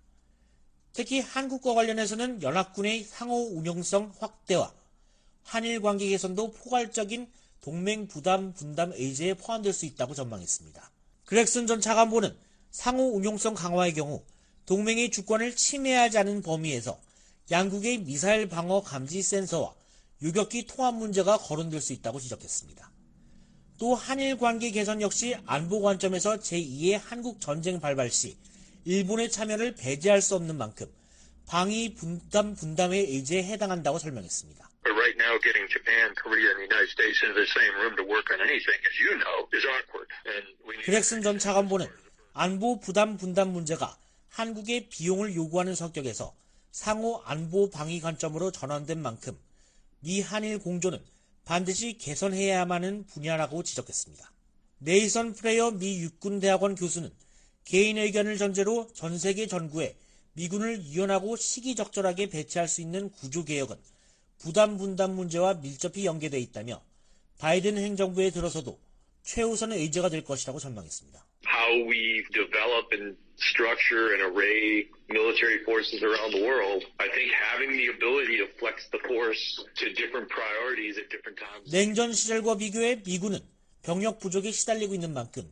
특히 한국과 관련해서는 연합군의 상호 운용성 확대와 한일 관계 개선도 포괄적인 동맹 부담 분담 의제에 포함될 수 있다고 전망했습니다. 그렉슨 전 차관보는 상호 운용성 강화의 경우 동맹의 주권을 침해하지 않은 범위에서 양국의 미사일 방어 감지 센서와 유격기 통합 문제가 거론될 수 있다고 지적했습니다. 또 한일 관계 개선 역시 안보 관점에서 제이의 한국 전쟁 발발 시 일본의 참여를 배제할 수 없는 만큼 방위 분담 분담의 의제에 해당한다고 설명했습니다. But right now, getting Japan, Korea, and the United States into the same room to work on anything, as you know, is awkward. And we need. 그렉슨 전 차관보는 안보 부담 분담 문제가 한국의 비용을 요구하는 성격에서 상호 안보 방위 관점으로 전환된 만큼 미 한일 공조는 반드시 개선해야만 하는 분야라고 지적했습니다. 네이선 프레이어 미 육군대학원 교수는 개인 의견을 전제로 전 세계 전구에 미군을 유연하고 시기적절하게 배치할 수 있는 구조개혁은 부담 분담 문제와 밀접히 연계되어 있다며 바이든 행정부에 들어서도 최우선의 의제가 될 것이라고 전망했습니다. How we develop and structure and array military forces around the world, I think having the ability to flex the force to different priorities at different times. 냉전 시절과 비교해 미군은 병력 부족에 시달리고 있는 만큼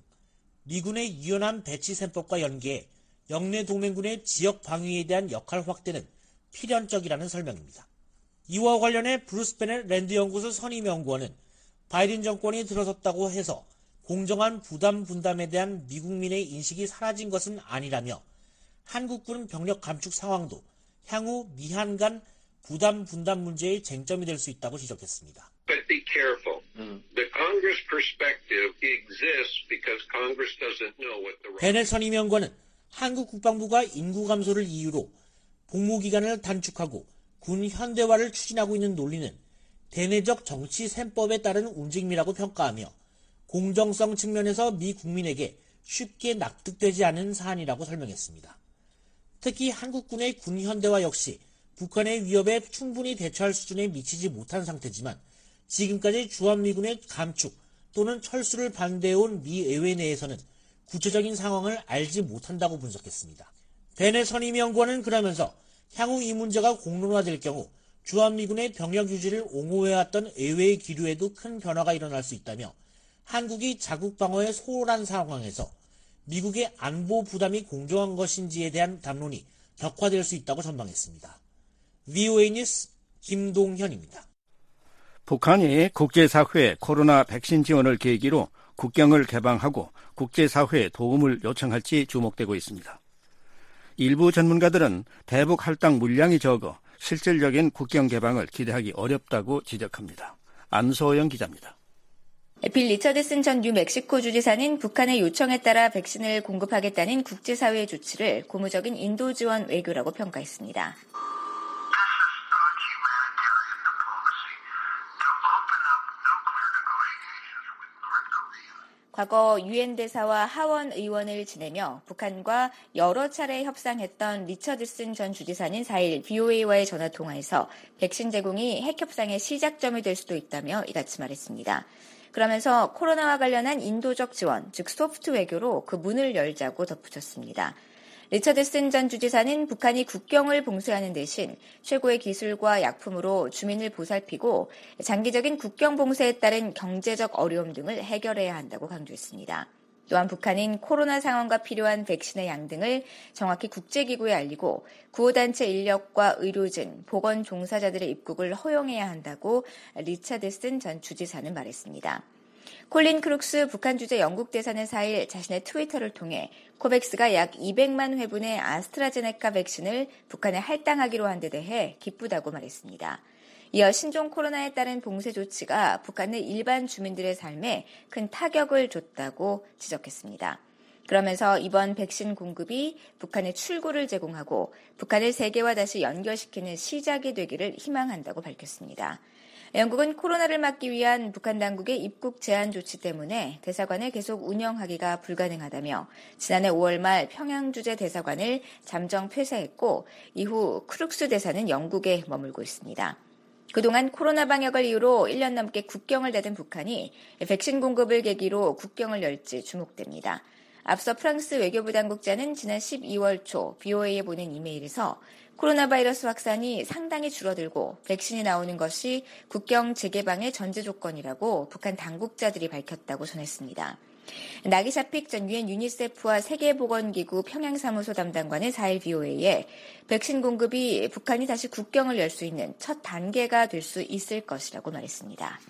미군의 유연한 배치 셈법과 연계해 영내 동맹군의 지역 방위에 대한 역할 확대는 필연적이라는 설명입니다. 이와 관련해 브루스 베넷 랜드 연구소 선임 연구원은 바이든 정권이 들어섰다고 해서 공정한 부담 분담에 대한 미국민의 인식이 사라진 것은 아니라며 한국군 병력 감축 상황도 향후 미한 간 부담 분담 문제의 쟁점이 될 수 있다고 지적했습니다. But be careful. Mm. The Congress perspective exists because Congress doesn't know what the. 베넷 선임 연구원은 한국 국방부가 인구 감소를 이유로 복무 기간을 단축하고 군 현대화를 추진하고 있는 논리는 대내적 정치 셈법에 따른 움직임이라고 평가하며 공정성 측면에서 미 국민에게 쉽게 납득되지 않은 사안이라고 설명했습니다. 특히 한국군의 군 현대화 역시 북한의 위협에 충분히 대처할 수준에 미치지 못한 상태지만 지금까지 주한미군의 감축 또는 철수를 반대해온 미 의회 내에서는 구체적인 상황을 알지 못한다고 분석했습니다. 베넷 선임연구원은 그러면서 향후 이 문제가 공론화될 경우 주한미군의 병력 유지를 옹호해왔던 의회의 기류에도 큰 변화가 일어날 수 있다며 한국이 자국 방어에 소홀한 상황에서 미국의 안보 부담이 공정한 것인지에 대한 담론이 격화될 수 있다고 전망했습니다. 브이오에이 뉴스 김동현입니다. 북한이 국제사회에 코로나 백신 지원을 계기로 국경을 개방하고 국제사회에 도움을 요청할지 주목되고 있습니다. 일부 전문가들은 대북 할당 물량이 적어 실질적인 국경 개방을 기대하기 어렵다고 지적합니다. 안소영 기자입니다. 빌 리처드슨 전 뉴멕시코 주지사는 북한의 요청에 따라 백신을 공급하겠다는 국제사회의 조치를 고무적인 인도 지원 외교라고 평가했습니다. 과거 유엔 대사와 하원 의원을 지내며 북한과 여러 차례 협상했던 리처드슨 전 주지사는 사 일 브이오에이와의 전화통화에서 백신 제공이 핵협상의 시작점이 될 수도 있다며 이같이 말했습니다. 그러면서 코로나와 관련한 인도적 지원, 즉 소프트 외교로 그 문을 열자고 덧붙였습니다. 리처드슨 전 주지사는 북한이 국경을 봉쇄하는 대신 최고의 기술과 약품으로 주민을 보살피고 장기적인 국경 봉쇄에 따른 경제적 어려움 등을 해결해야 한다고 강조했습니다. 또한 북한은 코로나 상황과 필요한 백신의 양 등을 정확히 국제기구에 알리고 구호단체 인력과 의료진, 보건 종사자들의 입국을 허용해야 한다고 리처드슨 전 주지사는 말했습니다. 콜린 크룩스 북한 주재 영국 대사는 사 일 자신의 트위터를 통해 코백스가 약 이백만 회분의 아스트라제네카 백신을 북한에 할당하기로 한 데 대해 기쁘다고 말했습니다. 이어 신종 코로나에 따른 봉쇄 조치가 북한 내 일반 주민들의 삶에 큰 타격을 줬다고 지적했습니다. 그러면서 이번 백신 공급이 북한의 출구를 제공하고 북한을 세계와 다시 연결시키는 시작이 되기를 희망한다고 밝혔습니다. 영국은 코로나를 막기 위한 북한 당국의 입국 제한 조치 때문에 대사관을 계속 운영하기가 불가능하다며 지난해 오월 말 평양 주재 대사관을 잠정 폐쇄했고 이후 크룩스 대사는 영국에 머물고 있습니다. 그동안 코로나 방역을 이유로 일 년 넘게 국경을 닫은 북한이 백신 공급을 계기로 국경을 열지 주목됩니다. 앞서 프랑스 외교부 당국자는 지난 십이월 초 브이오에이에 보낸 이메일에서 코로나 바이러스 확산이 상당히 줄어들고 백신이 나오는 것이 국경 재개방의 전제 조건이라고 북한 당국자들이 밝혔다고 전했습니다. 나기 샤픽 전 유엔 유니세프와 세계보건기구 평양사무소 담당관은 사 일 브이오에이에 백신 공급이 북한이 다시 국경을 열 수 있는 첫 단계가 될 수 있을 것이라고 말했습니다.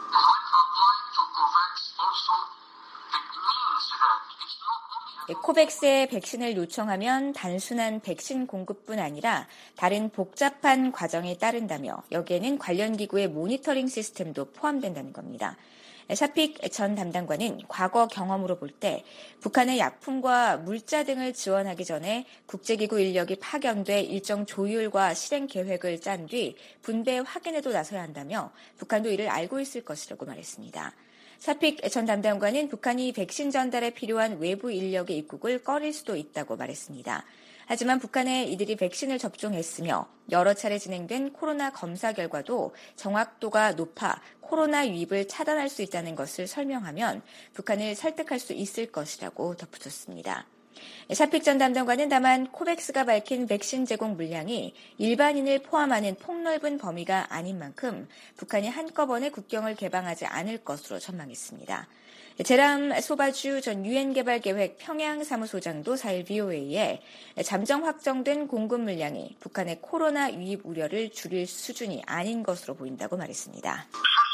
코백스에 백신을 요청하면 단순한 백신 공급뿐 아니라 다른 복잡한 과정이 따른다며 여기에는 관련 기구의 모니터링 시스템도 포함된다는 겁니다. 샤픽 전 담당관은 과거 경험으로 볼 때 북한의 약품과 물자 등을 지원하기 전에 국제기구 인력이 파견돼 일정 조율과 실행 계획을 짠 뒤 분배 확인에도 나서야 한다며 북한도 이를 알고 있을 것이라고 말했습니다. 샤픽 전 담당관은 북한이 백신 전달에 필요한 외부 인력의 입국을 꺼릴 수도 있다고 말했습니다. 하지만 북한에 이들이 백신을 접종했으며 여러 차례 진행된 코로나 검사 결과도 정확도가 높아 코로나 유입을 차단할 수 있다는 것을 설명하면 북한을 설득할 수 있을 것이라고 덧붙였습니다. 샤픽 전 담당관은 다만 코백스가 밝힌 백신 제공 물량이 일반인을 포함하는 폭넓은 범위가 아닌 만큼 북한이 한꺼번에 국경을 개방하지 않을 것으로 전망했습니다. 제람 소바주 전 유엔개발계획 평양사무소장도 사 일 브이오에이에 잠정 확정된 공급 물량이 북한의 코로나 유입 우려를 줄일 수준이 아닌 것으로 보인다고 말했습니다.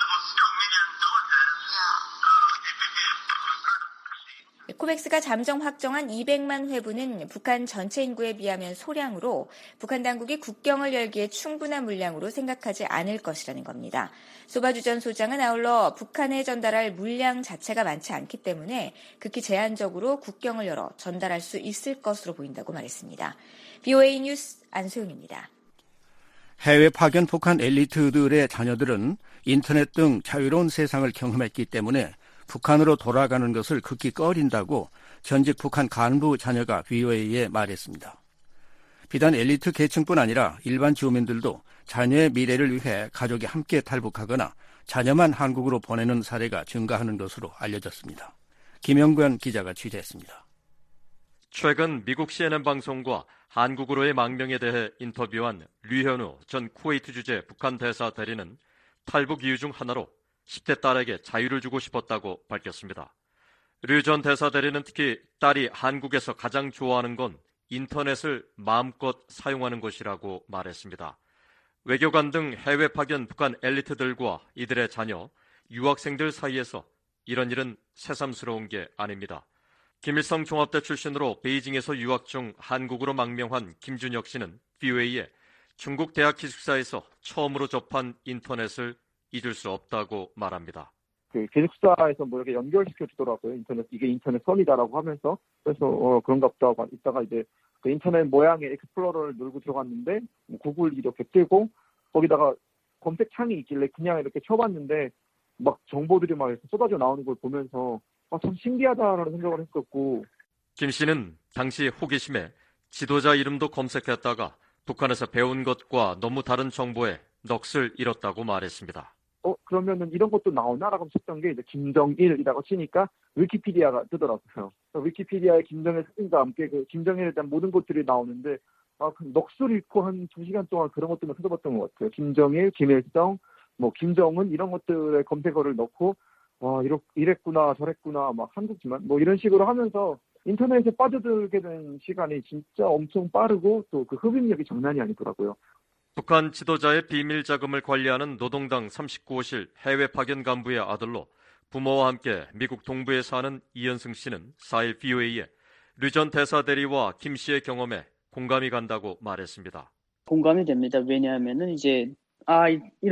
코백스가 잠정 확정한 이백만 회분은 북한 전체 인구에 비하면 소량으로 북한 당국이 국경을 열기에 충분한 물량으로 생각하지 않을 것이라는 겁니다. 소바주 전 소장은 아울러 북한에 전달할 물량 자체가 많지 않기 때문에 극히 제한적으로 국경을 열어 전달할 수 있을 것으로 보인다고 말했습니다. 브이오에이 뉴스 안소영입니다. 해외 파견 북한 엘리트들의 자녀들은 인터넷 등 자유로운 세상을 경험했기 때문에 북한으로 돌아가는 것을 극히 꺼린다고 전직 북한 간부 자녀가 브이오에이에 말했습니다. 비단 엘리트 계층뿐 아니라 일반 주민들도 자녀의 미래를 위해 가족이 함께 탈북하거나 자녀만 한국으로 보내는 사례가 증가하는 것으로 알려졌습니다. 김영관 기자가 취재했습니다. 최근 미국 씨엔엔 방송과 한국으로의 망명에 대해 인터뷰한 류현우 전 쿠웨이트 주재 북한 대사 대리는 탈북 이유 중 하나로 십 대 딸에게 자유를 주고 싶었다고 밝혔습니다. 류 전 대사 대리는 특히 딸이 한국에서 가장 좋아하는 건 인터넷을 마음껏 사용하는 것이라고 말했습니다. 외교관 등 해외 파견 북한 엘리트들과 이들의 자녀, 유학생들 사이에서 이런 일은 새삼스러운 게 아닙니다. 김일성 종합대 출신으로 베이징에서 유학 중 한국으로 망명한 김준혁 씨는 브이오에이에 중국 대학 기숙사에서 처음으로 접한 인터넷을 잊을 수 없다고 말합니다. 그 기숙사에서 뭐 이렇게 연결시켜 주더라고요. 인터넷 이게 인터넷 선이다라고 하면서 그래서 어, 그런가 보다 있다가 이제 그 인터넷 모양의 익스플로러를 누르고 들어갔는데 뭐 구글 이렇게 뜨고 거기다가 검색창이 있길래 그냥 이렇게 쳐봤는데 막 정보들이 막 쏟아져 나오는 걸 보면서 아, 참 신기하다라는 생각을 했었고. 김 씨는 당시 호기심에 지도자 이름도 검색했다가 북한에서 배운 것과 너무 다른 정보에 넋을 잃었다고 말했습니다. 어 그러면은 이런 것도 나오나라고 싶던 게 이제 김정일이라고 치니까 위키피디아가 뜨더라고요. 위키피디아에 김정일 사진과 함께 그 김정일에 대한 모든 것들이 나오는데 아, 그 넋을 잃고 한 두 시간 동안 그런 것들만 찾아봤던 것 같아요. 김정일, 김일성, 뭐 김정은 이런 것들의 검색어를 넣고 와 이렇 이랬구나 저랬구나 막 한국지만 뭐 이런 식으로 하면서 인터넷에 빠져들게 된 시간이 진짜 엄청 빠르고 또 그 흡입력이 장난이 아니더라고요. 북한 지도자의 비밀 자금을 관리하는 노동당 삼십구 호실 해외 파견 간부의 아들로 부모와 함께 미국 동부에 사는 이현승 씨는 사일 브이오에이에 류 전 대사 대리와 김 씨의 경험에 공감이 간다고 말했습니다. 공감이 됩니다. 왜냐하면은 이제 아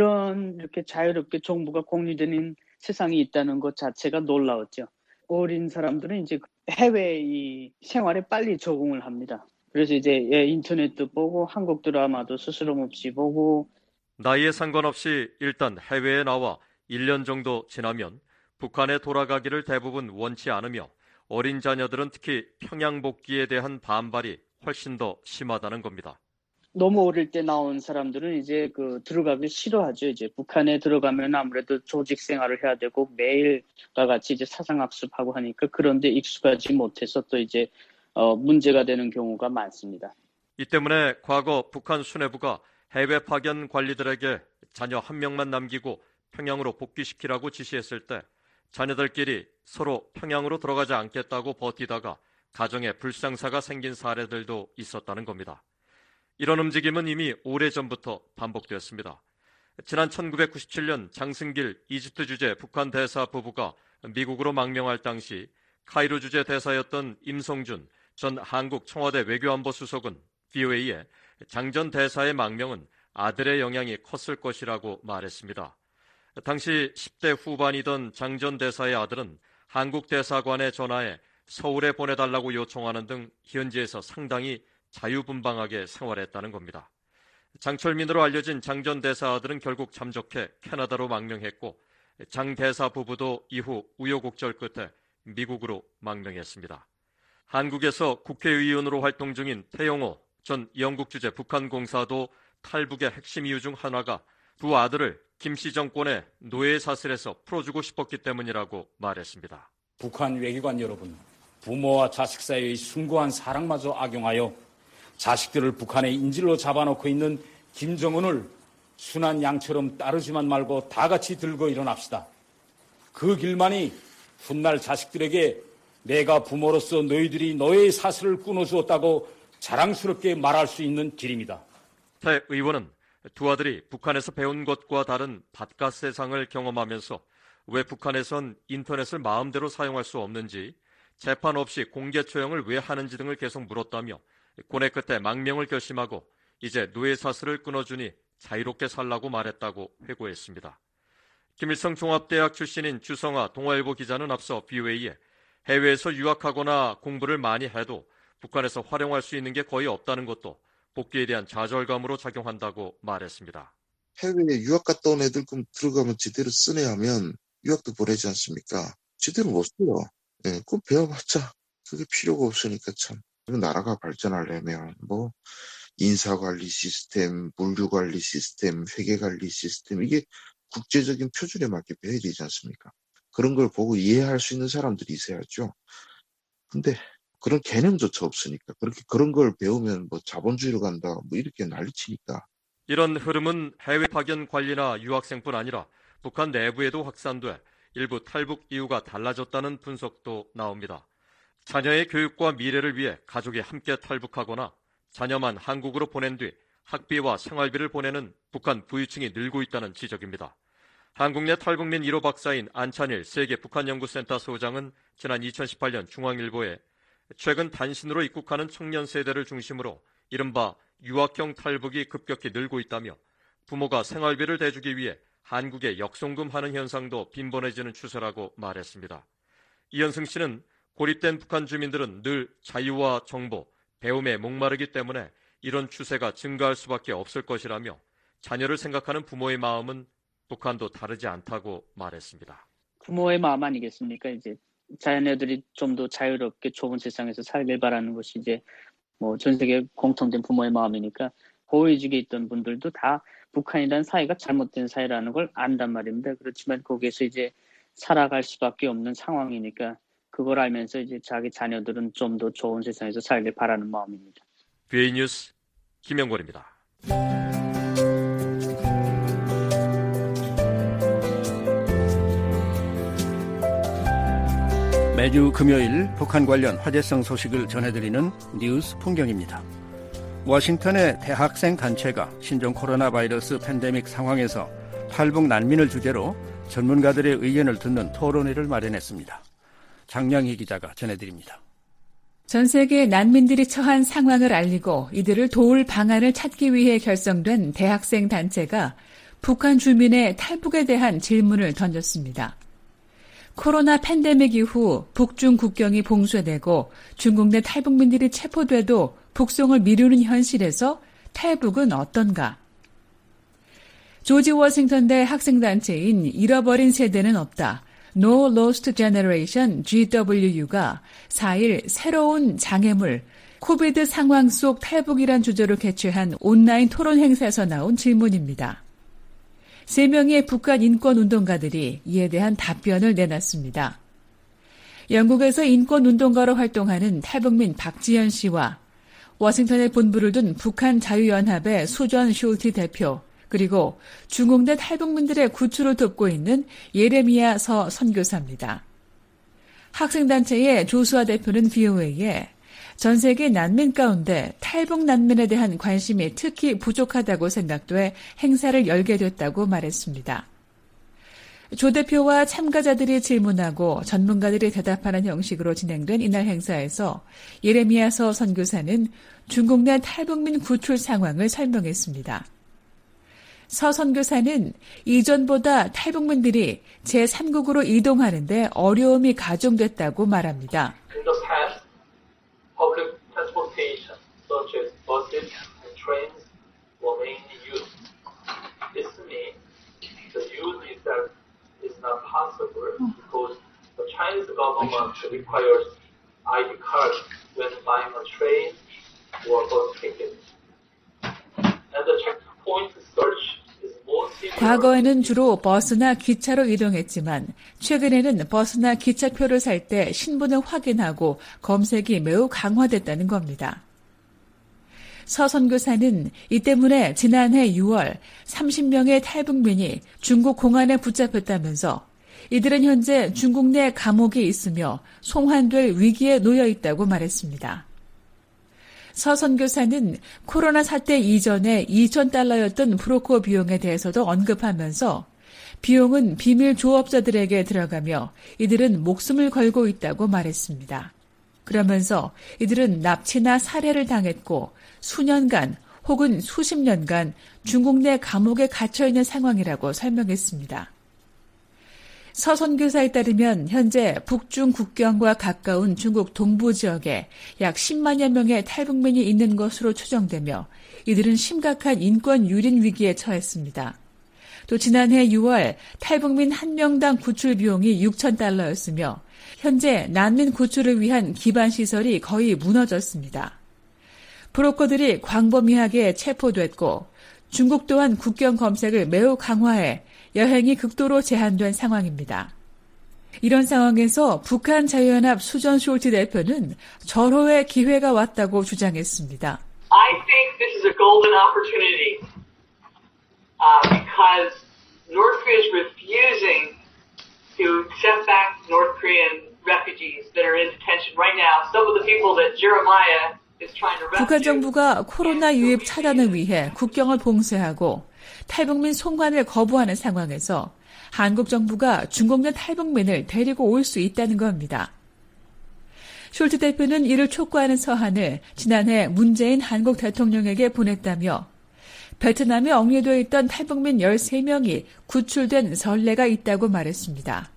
이런 이렇게 자유롭게 정보가 공유되는 세상이 있다는 것 자체가 놀라웠죠. 어린 사람들은 이제 해외 이 생활에 빨리 적응을 합니다. 그래서 이제 예, 인터넷도 보고 한국 드라마도 스스럼 없이 보고. 나이에 상관없이 일단 해외에 나와 일 년 정도 지나면 북한에 돌아가기를 대부분 원치 않으며 어린 자녀들은 특히 평양 복귀에 대한 반발이 훨씬 더 심하다는 겁니다. 너무 어릴 때 나온 사람들은 이제 그 들어가기 싫어하죠. 이제 북한에 들어가면 아무래도 조직 생활을 해야 되고 매일과 같이 이제 사상학습하고 하니까 그런데 익숙하지 못해서 또 이제 어, 문제가 되는 경우가 많습니다. 이 때문에 과거 북한 수뇌부가 해외 파견 관리들에게 자녀 한 명만 남기고 평양으로 복귀시키라고 지시했을 때 자녀들끼리 서로 평양으로 들어가지 않겠다고 버티다가 가정에 불상사가 생긴 사례들도 있었다는 겁니다. 이런 움직임은 이미 오래전부터 반복되었습니다. 지난 천구백구십칠 년 장승길 이집트 주재 북한 대사 부부가 미국으로 망명할 당시 카이로 주재 대사였던 임성준 전 한국 청와대 외교안보 수석은 브이오에이에 장 전 대사의 망명은 아들의 영향이 컸을 것이라고 말했습니다. 당시 십 대 후반이던 장 전 대사의 아들은 한국 대사관에 전화해 서울에 보내달라고 요청하는 등 현지에서 상당히 자유분방하게 생활했다는 겁니다. 장철민으로 알려진 장 전 대사 아들은 결국 잠적해 캐나다로 망명했고 장 대사 부부도 이후 우여곡절 끝에 미국으로 망명했습니다. 한국에서 국회의원으로 활동 중인 태영호 전 영국 주재 북한 공사도 탈북의 핵심 이유 중 하나가 두 아들을 김씨 정권의 노예 사슬에서 풀어주고 싶었기 때문이라고 말했습니다. 북한 외교관 여러분, 부모와 자식 사이의 숭고한 사랑마저 악용하여 자식들을 북한의 인질로 잡아놓고 있는 김정은을 순한 양처럼 따르지만 말고 다 같이 들고 일어납시다. 그 길만이 훗날 자식들에게 내가 부모로서 너희들이 너의 사슬을 끊어주었다고 자랑스럽게 말할 수 있는 길입니다. 태 의원은 두 아들이 북한에서 배운 것과 다른 바깥 세상을 경험하면서 왜 북한에선 인터넷을 마음대로 사용할 수 없는지, 재판 없이 공개 처형을 왜 하는지 등을 계속 물었다며 고뇌 끝에 망명을 결심하고 이제 노예 사슬을 끊어주니 자유롭게 살라고 말했다고 회고했습니다. 김일성 종합대학 출신인 주성아 동아일보 기자는 앞서 브이오에이에 해외에서 유학하거나 공부를 많이 해도 북한에서 활용할 수 있는 게 거의 없다는 것도 복귀에 대한 좌절감으로 작용한다고 말했습니다. 해외에 유학 갔다 온 애들 그럼 들어가면 제대로 쓰네 하면 유학도 보내지 않습니까? 제대로 못 써요. 네, 그거 배워봤자 그게 필요가 없으니까 참. 나라가 발전하려면 뭐 인사관리 시스템, 물류관리 시스템, 회계관리 시스템 이게 국제적인 표준에 맞게 배워야 되지 않습니까? 그런 걸 보고 이해할 수 있는 사람들이 있어야죠. 근데 그런 개념조차 없으니까 그렇게 그런 걸 배우면 뭐 자본주의로 간다 뭐 이렇게 난리치니까. 이런 흐름은 해외 파견 관리나 유학생뿐 아니라 북한 내부에도 확산돼 일부 탈북 이유가 달라졌다는 분석도 나옵니다. 자녀의 교육과 미래를 위해 가족이 함께 탈북하거나 자녀만 한국으로 보낸 뒤 학비와 생활비를 보내는 북한 부유층이 늘고 있다는 지적입니다. 한국 내 탈북민 일 호 박사인 안찬일 세계 북한연구센터 소장은 지난 이천십팔 년 중앙일보에 최근 단신으로 입국하는 청년 세대를 중심으로 이른바 유학형 탈북이 급격히 늘고 있다며 부모가 생활비를 대주기 위해 한국에 역송금하는 현상도 빈번해지는 추세라고 말했습니다. 이현승 씨는 고립된 북한 주민들은 늘 자유와 정보, 배움에 목마르기 때문에 이런 추세가 증가할 수밖에 없을 것이라며 자녀를 생각하는 부모의 마음은 북한도 다르지 않다고 말했습니다. 부모의 마음 아니겠습니까? 이제 자녀들이 좀 더 자유롭게 좋은 세상에서 살길 바라는 것이 이제 뭐 전 세계 공통된 부모의 마음이니까 고위직에 있던 분들도 다 북한이라는 사회가 잘못된 사회라는 걸 안단 말입니다. 그렇지만 거기에서 이제 살아갈 수밖에 없는 상황이니까 그걸 알면서 이제 자기 자녀들은 좀 더 좋은 세상에서 살길 바라는 마음입니다. 비에이 뉴스 김영권입니다. 매주 금요일 북한 관련 화제성 소식을 전해드리는 뉴스 풍경입니다. 워싱턴의 대학생 단체가 신종 코로나 바이러스 팬데믹 상황에서 탈북 난민을 주제로 전문가들의 의견을 듣는 토론회를 마련했습니다. 장량희 기자가 전해드립니다. 전 세계 난민들이 처한 상황을 알리고 이들을 도울 방안을 찾기 위해 결성된 대학생 단체가 북한 주민의 탈북에 대한 질문을 던졌습니다. 코로나 팬데믹 이후 북중 국경이 봉쇄되고 중국 내 탈북민들이 체포돼도 북송을 미루는 현실에서 탈북은 어떤가? 조지 워싱턴대 학생단체인 잃어버린 세대는 없다. No Lost Generation 지더블유유가 사 일 새로운 장애물, 코비드 상황 속 탈북이란 주제로 개최한 온라인 토론 행사에서 나온 질문입니다. 세 명의 북한 인권운동가들이 이에 대한 답변을 내놨습니다. 영국에서 인권운동가로 활동하는 탈북민 박지연 씨와 워싱턴에 본부를 둔 북한 자유연합의 수전 숄티 대표, 그리고 중국 내 탈북민들의 구출을 돕고 있는 예레미야 서 선교사입니다. 학생단체의 조수아 대표는 브이오에이에 전 세계 난민 가운데 탈북 난민에 대한 관심이 특히 부족하다고 생각돼 행사를 열게 됐다고 말했습니다. 조 대표와 참가자들이 질문하고 전문가들이 대답하는 형식으로 진행된 이날 행사에서 예레미야 서 선교사는 중국 내 탈북민 구출 상황을 설명했습니다. 서 선교사는 이전보다 탈북민들이 제삼국으로 이동하는데 어려움이 가중됐다고 말합니다. Public transportation, such as buses and trains, were mainly used. This means the use itself is not possible because the Chinese government requires 아이 디 cards when buying a train or bus ticket. And the checkpoint search is more severe. 과거에는 주로 버스나 기차로 이동했지만 최근에는 버스나 기차표를 살 때 신분을 확인하고 검색이 매우 강화됐다는 겁니다. 서 선교사는 이 때문에 지난해 유월 삼십 명의 탈북민이 중국 공안에 붙잡혔다면서 이들은 현재 중국 내 감옥에 있으며 송환될 위기에 놓여 있다고 말했습니다. 서 선교사는 코로나 사태 이전에 이천 달러였던 브로커 비용에 대해서도 언급하면서 비용은 비밀 조업자들에게 들어가며 이들은 목숨을 걸고 있다고 말했습니다. 그러면서 이들은 납치나 살해를 당했고 수년간 혹은 수십 년간 중국 내 감옥에 갇혀있는 상황이라고 설명했습니다. 서 선교사에 따르면 현재 북중 국경과 가까운 중국 동부 지역에 약 십만여 명의 탈북민이 있는 것으로 추정되며 이들은 심각한 인권 유린 위기에 처했습니다. 또 지난해 유월 탈북민 한 명당 구출 비용이 육천 달러였으며 현재 난민 구출을 위한 기반 시설이 거의 무너졌습니다. 브로커들이 광범위하게 체포됐고 중국 또한 국경 검색을 매우 강화해 여행이 극도로 제한된 상황입니다. 이런 상황에서 북한 자유연합 수전 숄티 대표는 절호의 기회가 왔다고 주장했습니다. I think this is a golden opportunity uh, because North Korea is refusing to accept back North Korean refugees that are in detention right now. Some of the people that Jeremiah is trying to rescue. 북한 정부가 코로나 유입 차단을 위해 국경을 봉쇄하고 탈북민 송환을 거부하는 상황에서 한국 정부가 중국 내 탈북민을 데리고 올 수 있다는 겁니다. 숄트 대표는 이를 촉구하는 서한을 지난해 문재인 한국 대통령에게 보냈다며 베트남에 억류되어 있던 탈북민 열세 명이 구출된 선례가 있다고 말했습니다.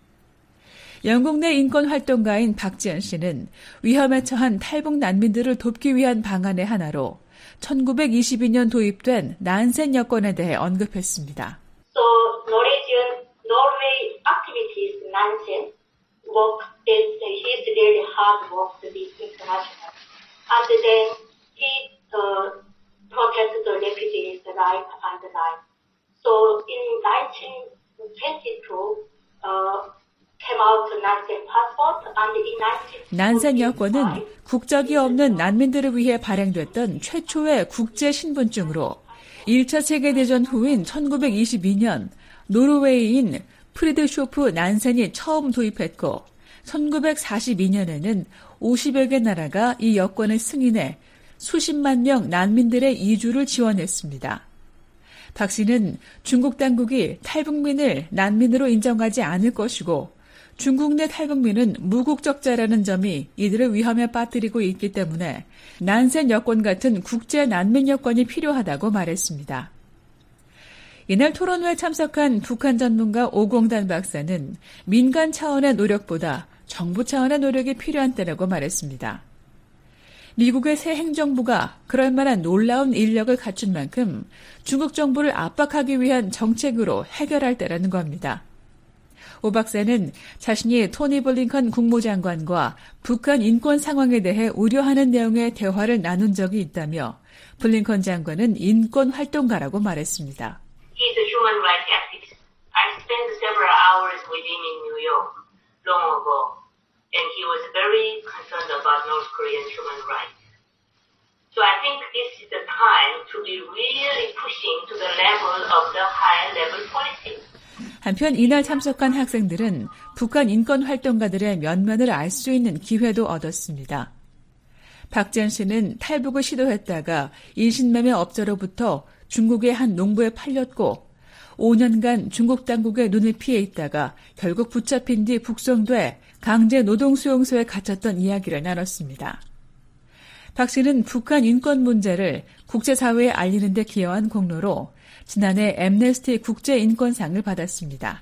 영국 내 인권활동가인 박지연 씨는 위험에 처한 탈북 난민들을 돕기 위한 방안의 하나로 천구백이십이 년 도입된 난센 여권에 대해 언급했습니다. So Norwegian Norway activities Nansen work is his really hard work to be international, and then he uh, protected the refugees right and right. So in nineteen twenty-two, uh, came out Nansen passport, and in nineteen 난센 여권은 국적이 없는 난민들을 위해 발행됐던 최초의 국제 신분증으로 일 차 세계대전 후인 천구백이십이 년 노르웨이인 프리드쇼프 난센이 처음 도입했고 천구백사십이 년에는 오십여 개 나라가 이 여권을 승인해 수십만 명 난민들의 이주를 지원했습니다. 박 씨는 중국 당국이 탈북민을 난민으로 인정하지 않을 것이고 중국 내 탈북민은 무국적자라는 점이 이들을 위험에 빠뜨리고 있기 때문에 난센 여권 같은 국제 난민 여권이 필요하다고 말했습니다. 이날 토론회에 참석한 북한 전문가 오공단 박사는 민간 차원의 노력보다 정부 차원의 노력이 필요한 때라고 말했습니다. 미국의 새 행정부가 그럴 만한 놀라운 인력을 갖춘 만큼 중국 정부를 압박하기 위한 정책으로 해결할 때라는 겁니다. 오 박사는 자신이 토니 블링컨 국무장관과 북한 인권 상황에 대해 우려하는 내용의 대화를 나눈 적이 있다며 블링컨 장관은 인권 활동가라고 말했습니다. He's a human rights activist. I spent several hours with him in New York long ago, and he was very concerned about North Korean human rights. So I think this is the time to be really pushing to the level of the higher level policy. 한편 이날 참석한 학생들은 북한 인권 활동가들의 면면을 알 수 있는 기회도 얻었습니다. 박지연 씨는 탈북을 시도했다가 인신매매 업자로부터 중국의 한 농부에 팔렸고 오 년간 중국 당국의 눈을 피해 있다가 결국 붙잡힌 뒤 북송돼 강제 노동수용소에 갇혔던 이야기를 나눴습니다. 박 씨는 북한 인권 문제를 국제사회에 알리는 데 기여한 공로로 지난해 엠네스티 국제인권상을 받았습니다.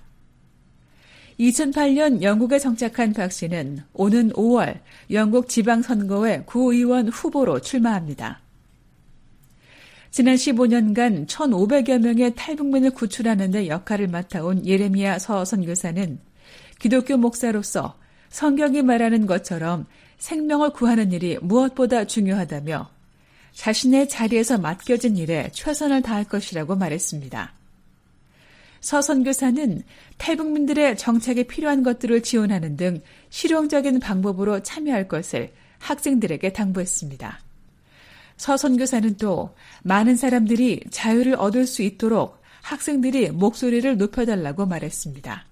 이천팔 년 영국에 정착한 박 씨는 오는 오월 영국 지방선거에 구의원 후보로 출마합니다. 지난 십오 년간 천오백여 명의 탈북민을 구출하는 데 역할을 맡아온 예레미야 서 선교사는 기독교 목사로서 성경이 말하는 것처럼 생명을 구하는 일이 무엇보다 중요하다며 자신의 자리에서 맡겨진 일에 최선을 다할 것이라고 말했습니다. 서 선교사는 탈북민들의 정착에 필요한 것들을 지원하는 등 실용적인 방법으로 참여할 것을 학생들에게 당부했습니다. 서 선교사는 또 많은 사람들이 자유를 얻을 수 있도록 학생들이 목소리를 높여달라고 말했습니다.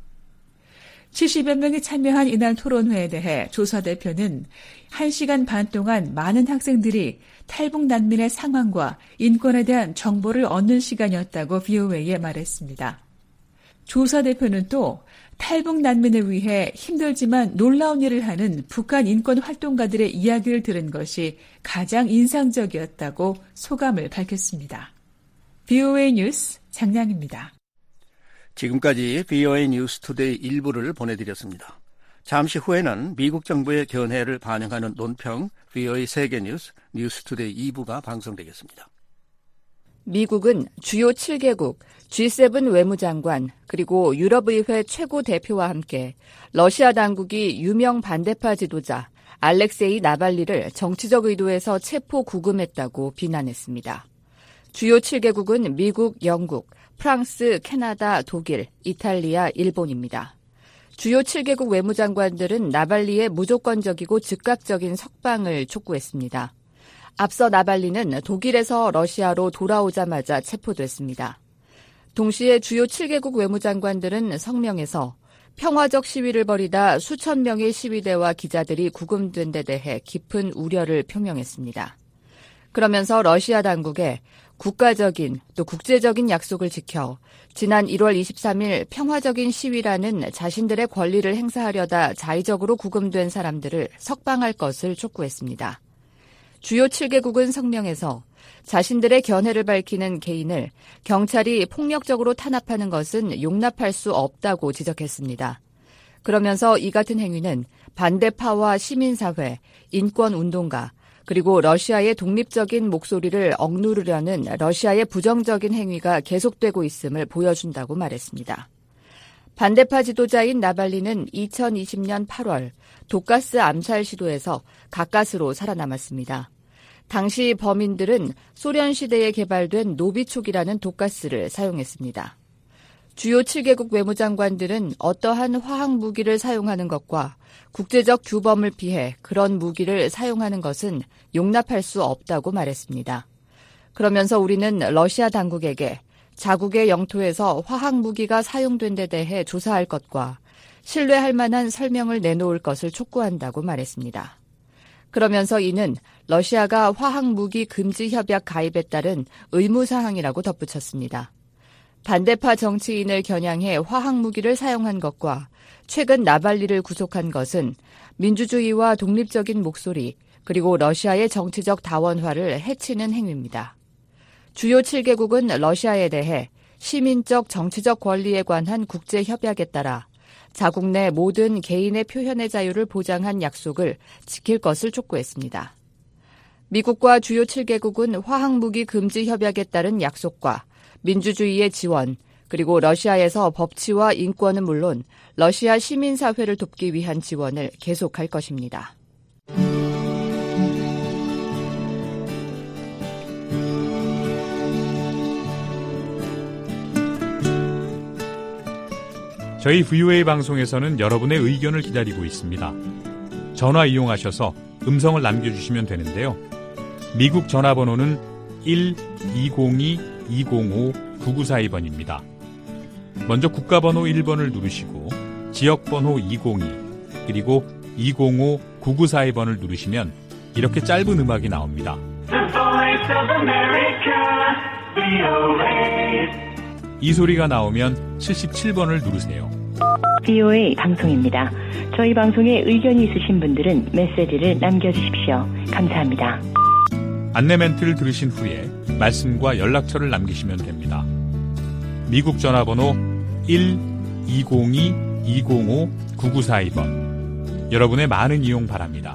칠십여 명이 참여한 이날 토론회에 대해 조사 대표는 한 시간 반 동안 많은 학생들이 탈북 난민의 상황과 인권에 대한 정보를 얻는 시간이었다고 브이오에이에 말했습니다. 조사 대표는 또 탈북 난민을 위해 힘들지만 놀라운 일을 하는 북한 인권 활동가들의 이야기를 들은 것이 가장 인상적이었다고 소감을 밝혔습니다. 브이오에이 뉴스 장량입니다. 지금까지 브이오에이 뉴스 투데이 일부를 보내드렸습니다. 잠시 후에는 미국 정부의 견해를 반영하는 논평 브이오에이 세계뉴스 뉴스 투데이 이 부가 방송되겠습니다. 미국은 주요 칠 개국 지 세븐 외무장관 그리고 유럽의회 최고 대표와 함께 러시아 당국이 유명 반대파 지도자 알렉세이 나발리를 정치적 의도에서 체포 구금했다고 비난했습니다. 주요 칠 개국은 미국, 영국, 프랑스, 캐나다, 독일, 이탈리아, 일본입니다. 주요 칠 개국 외무장관들은 나발리의 무조건적이고 즉각적인 석방을 촉구했습니다. 앞서 나발리는 독일에서 러시아로 돌아오자마자 체포됐습니다. 동시에 주요 칠 개국 외무장관들은 성명에서 평화적 시위를 벌이다 수천 명의 시위대와 기자들이 구금된 데 대해 깊은 우려를 표명했습니다. 그러면서 러시아 당국에 국가적인 또 국제적인 약속을 지켜 지난 일월 이십삼일 평화적인 시위라는 자신들의 권리를 행사하려다 자의적으로 구금된 사람들을 석방할 것을 촉구했습니다. 주요 칠 개국은 성명에서 자신들의 견해를 밝히는 개인을 경찰이 폭력적으로 탄압하는 것은 용납할 수 없다고 지적했습니다. 그러면서 이 같은 행위는 반대파와 시민사회, 인권운동가, 그리고 러시아의 독립적인 목소리를 억누르려는 러시아의 부정적인 행위가 계속되고 있음을 보여준다고 말했습니다. 반대파 지도자인 나발리는 이천이십년 팔월 독가스 암살 시도에서 가까스로 살아남았습니다. 당시 범인들은 소련 시대에 개발된 노비촉이라는 독가스를 사용했습니다. 주요 칠 개국 외무장관들은 어떠한 화학 무기를 사용하는 것과 국제적 규범을 피해 그런 무기를 사용하는 것은 용납할 수 없다고 말했습니다. 그러면서 우리는 러시아 당국에게 자국의 영토에서 화학 무기가 사용된 데 대해 조사할 것과 신뢰할 만한 설명을 내놓을 것을 촉구한다고 말했습니다. 그러면서 이는 러시아가 화학 무기 금지 협약 가입에 따른 의무사항이라고 덧붙였습니다. 반대파 정치인을 겨냥해 화학무기를 사용한 것과 최근 나발리를 구속한 것은 민주주의와 독립적인 목소리 그리고 러시아의 정치적 다원화를 해치는 행위입니다. 주요 칠 개국은 러시아에 대해 시민적 정치적 권리에 관한 국제협약에 따라 자국 내 모든 개인의 표현의 자유를 보장한 약속을 지킬 것을 촉구했습니다. 미국과 주요 칠 개국은 화학무기 금지 협약에 따른 약속과 민주주의의 지원, 그리고 러시아에서 법치와 인권은 물론 러시아 시민사회를 돕기 위한 지원을 계속할 것입니다. 저희 브이오에이 방송에서는 여러분의 의견을 기다리고 있습니다. 전화 이용하셔서 음성을 남겨주시면 되는데요. 미국 전화번호는 일 이공이 이공오 구구사이 번입니다. 먼저 국가번호 일 번을 누르시고 지역번호 이공이 그리고 이공오 구구사이 번을 누르시면 이렇게 짧은 음악이 나옵니다. 이 소리가 나오면 칠십칠 번을 누르세요. 브이오에이 방송입니다. 저희 방송에 의견이 있으신 분들은 메시지를 남겨주십시오. 감사합니다. 안내 멘트를 들으신 후에 말씀과 연락처를 남기시면 됩니다. 미국 전화번호 일 이공이 이공오 구구사이 번. 여러분의 많은 이용 바랍니다.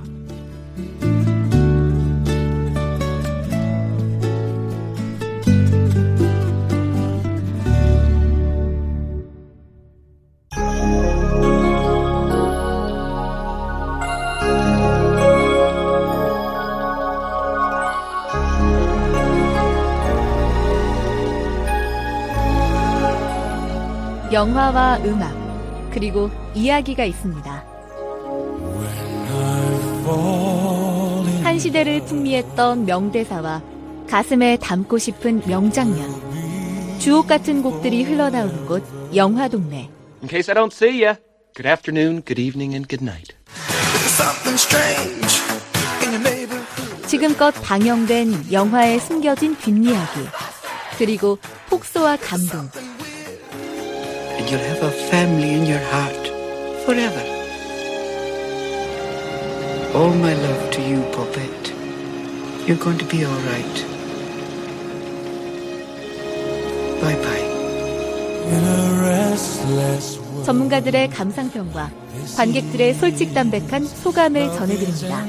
영화와 음악, 그리고 이야기가 있습니다. 한 시대를 풍미했던 명대사와 가슴에 담고 싶은 명장면, 주옥 같은 곡들이 흘러나오는 곳 영화동네. In case I don't see ya, good afternoon, good evening, and good night. 지금껏 방영된 영화의 숨겨진 뒷이야기, 그리고 폭소와 감동. And you'll have a family in your heart forever. All my love to you, Poppet. You're going to be all right. Bye-bye. 전문가들의 감상평과 관객들의 솔직담백한 소감을 전해드립니다.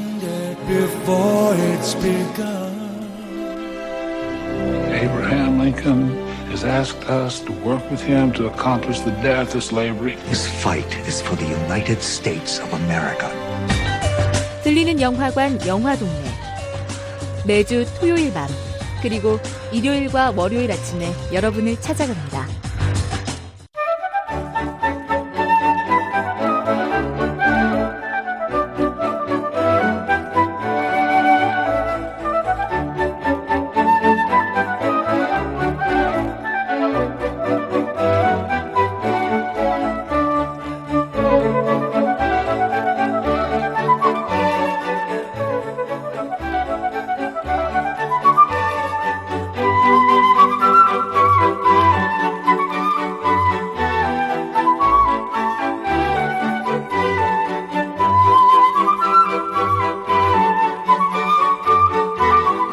Abraham Lincoln has asked us to work with him to accomplish the death of slavery. This fight is for the United States of America. 들리는 영화관 영화동네. 매주 토요일 밤 그리고 일요일과 월요일 아침에 여러분을 찾아갑니다.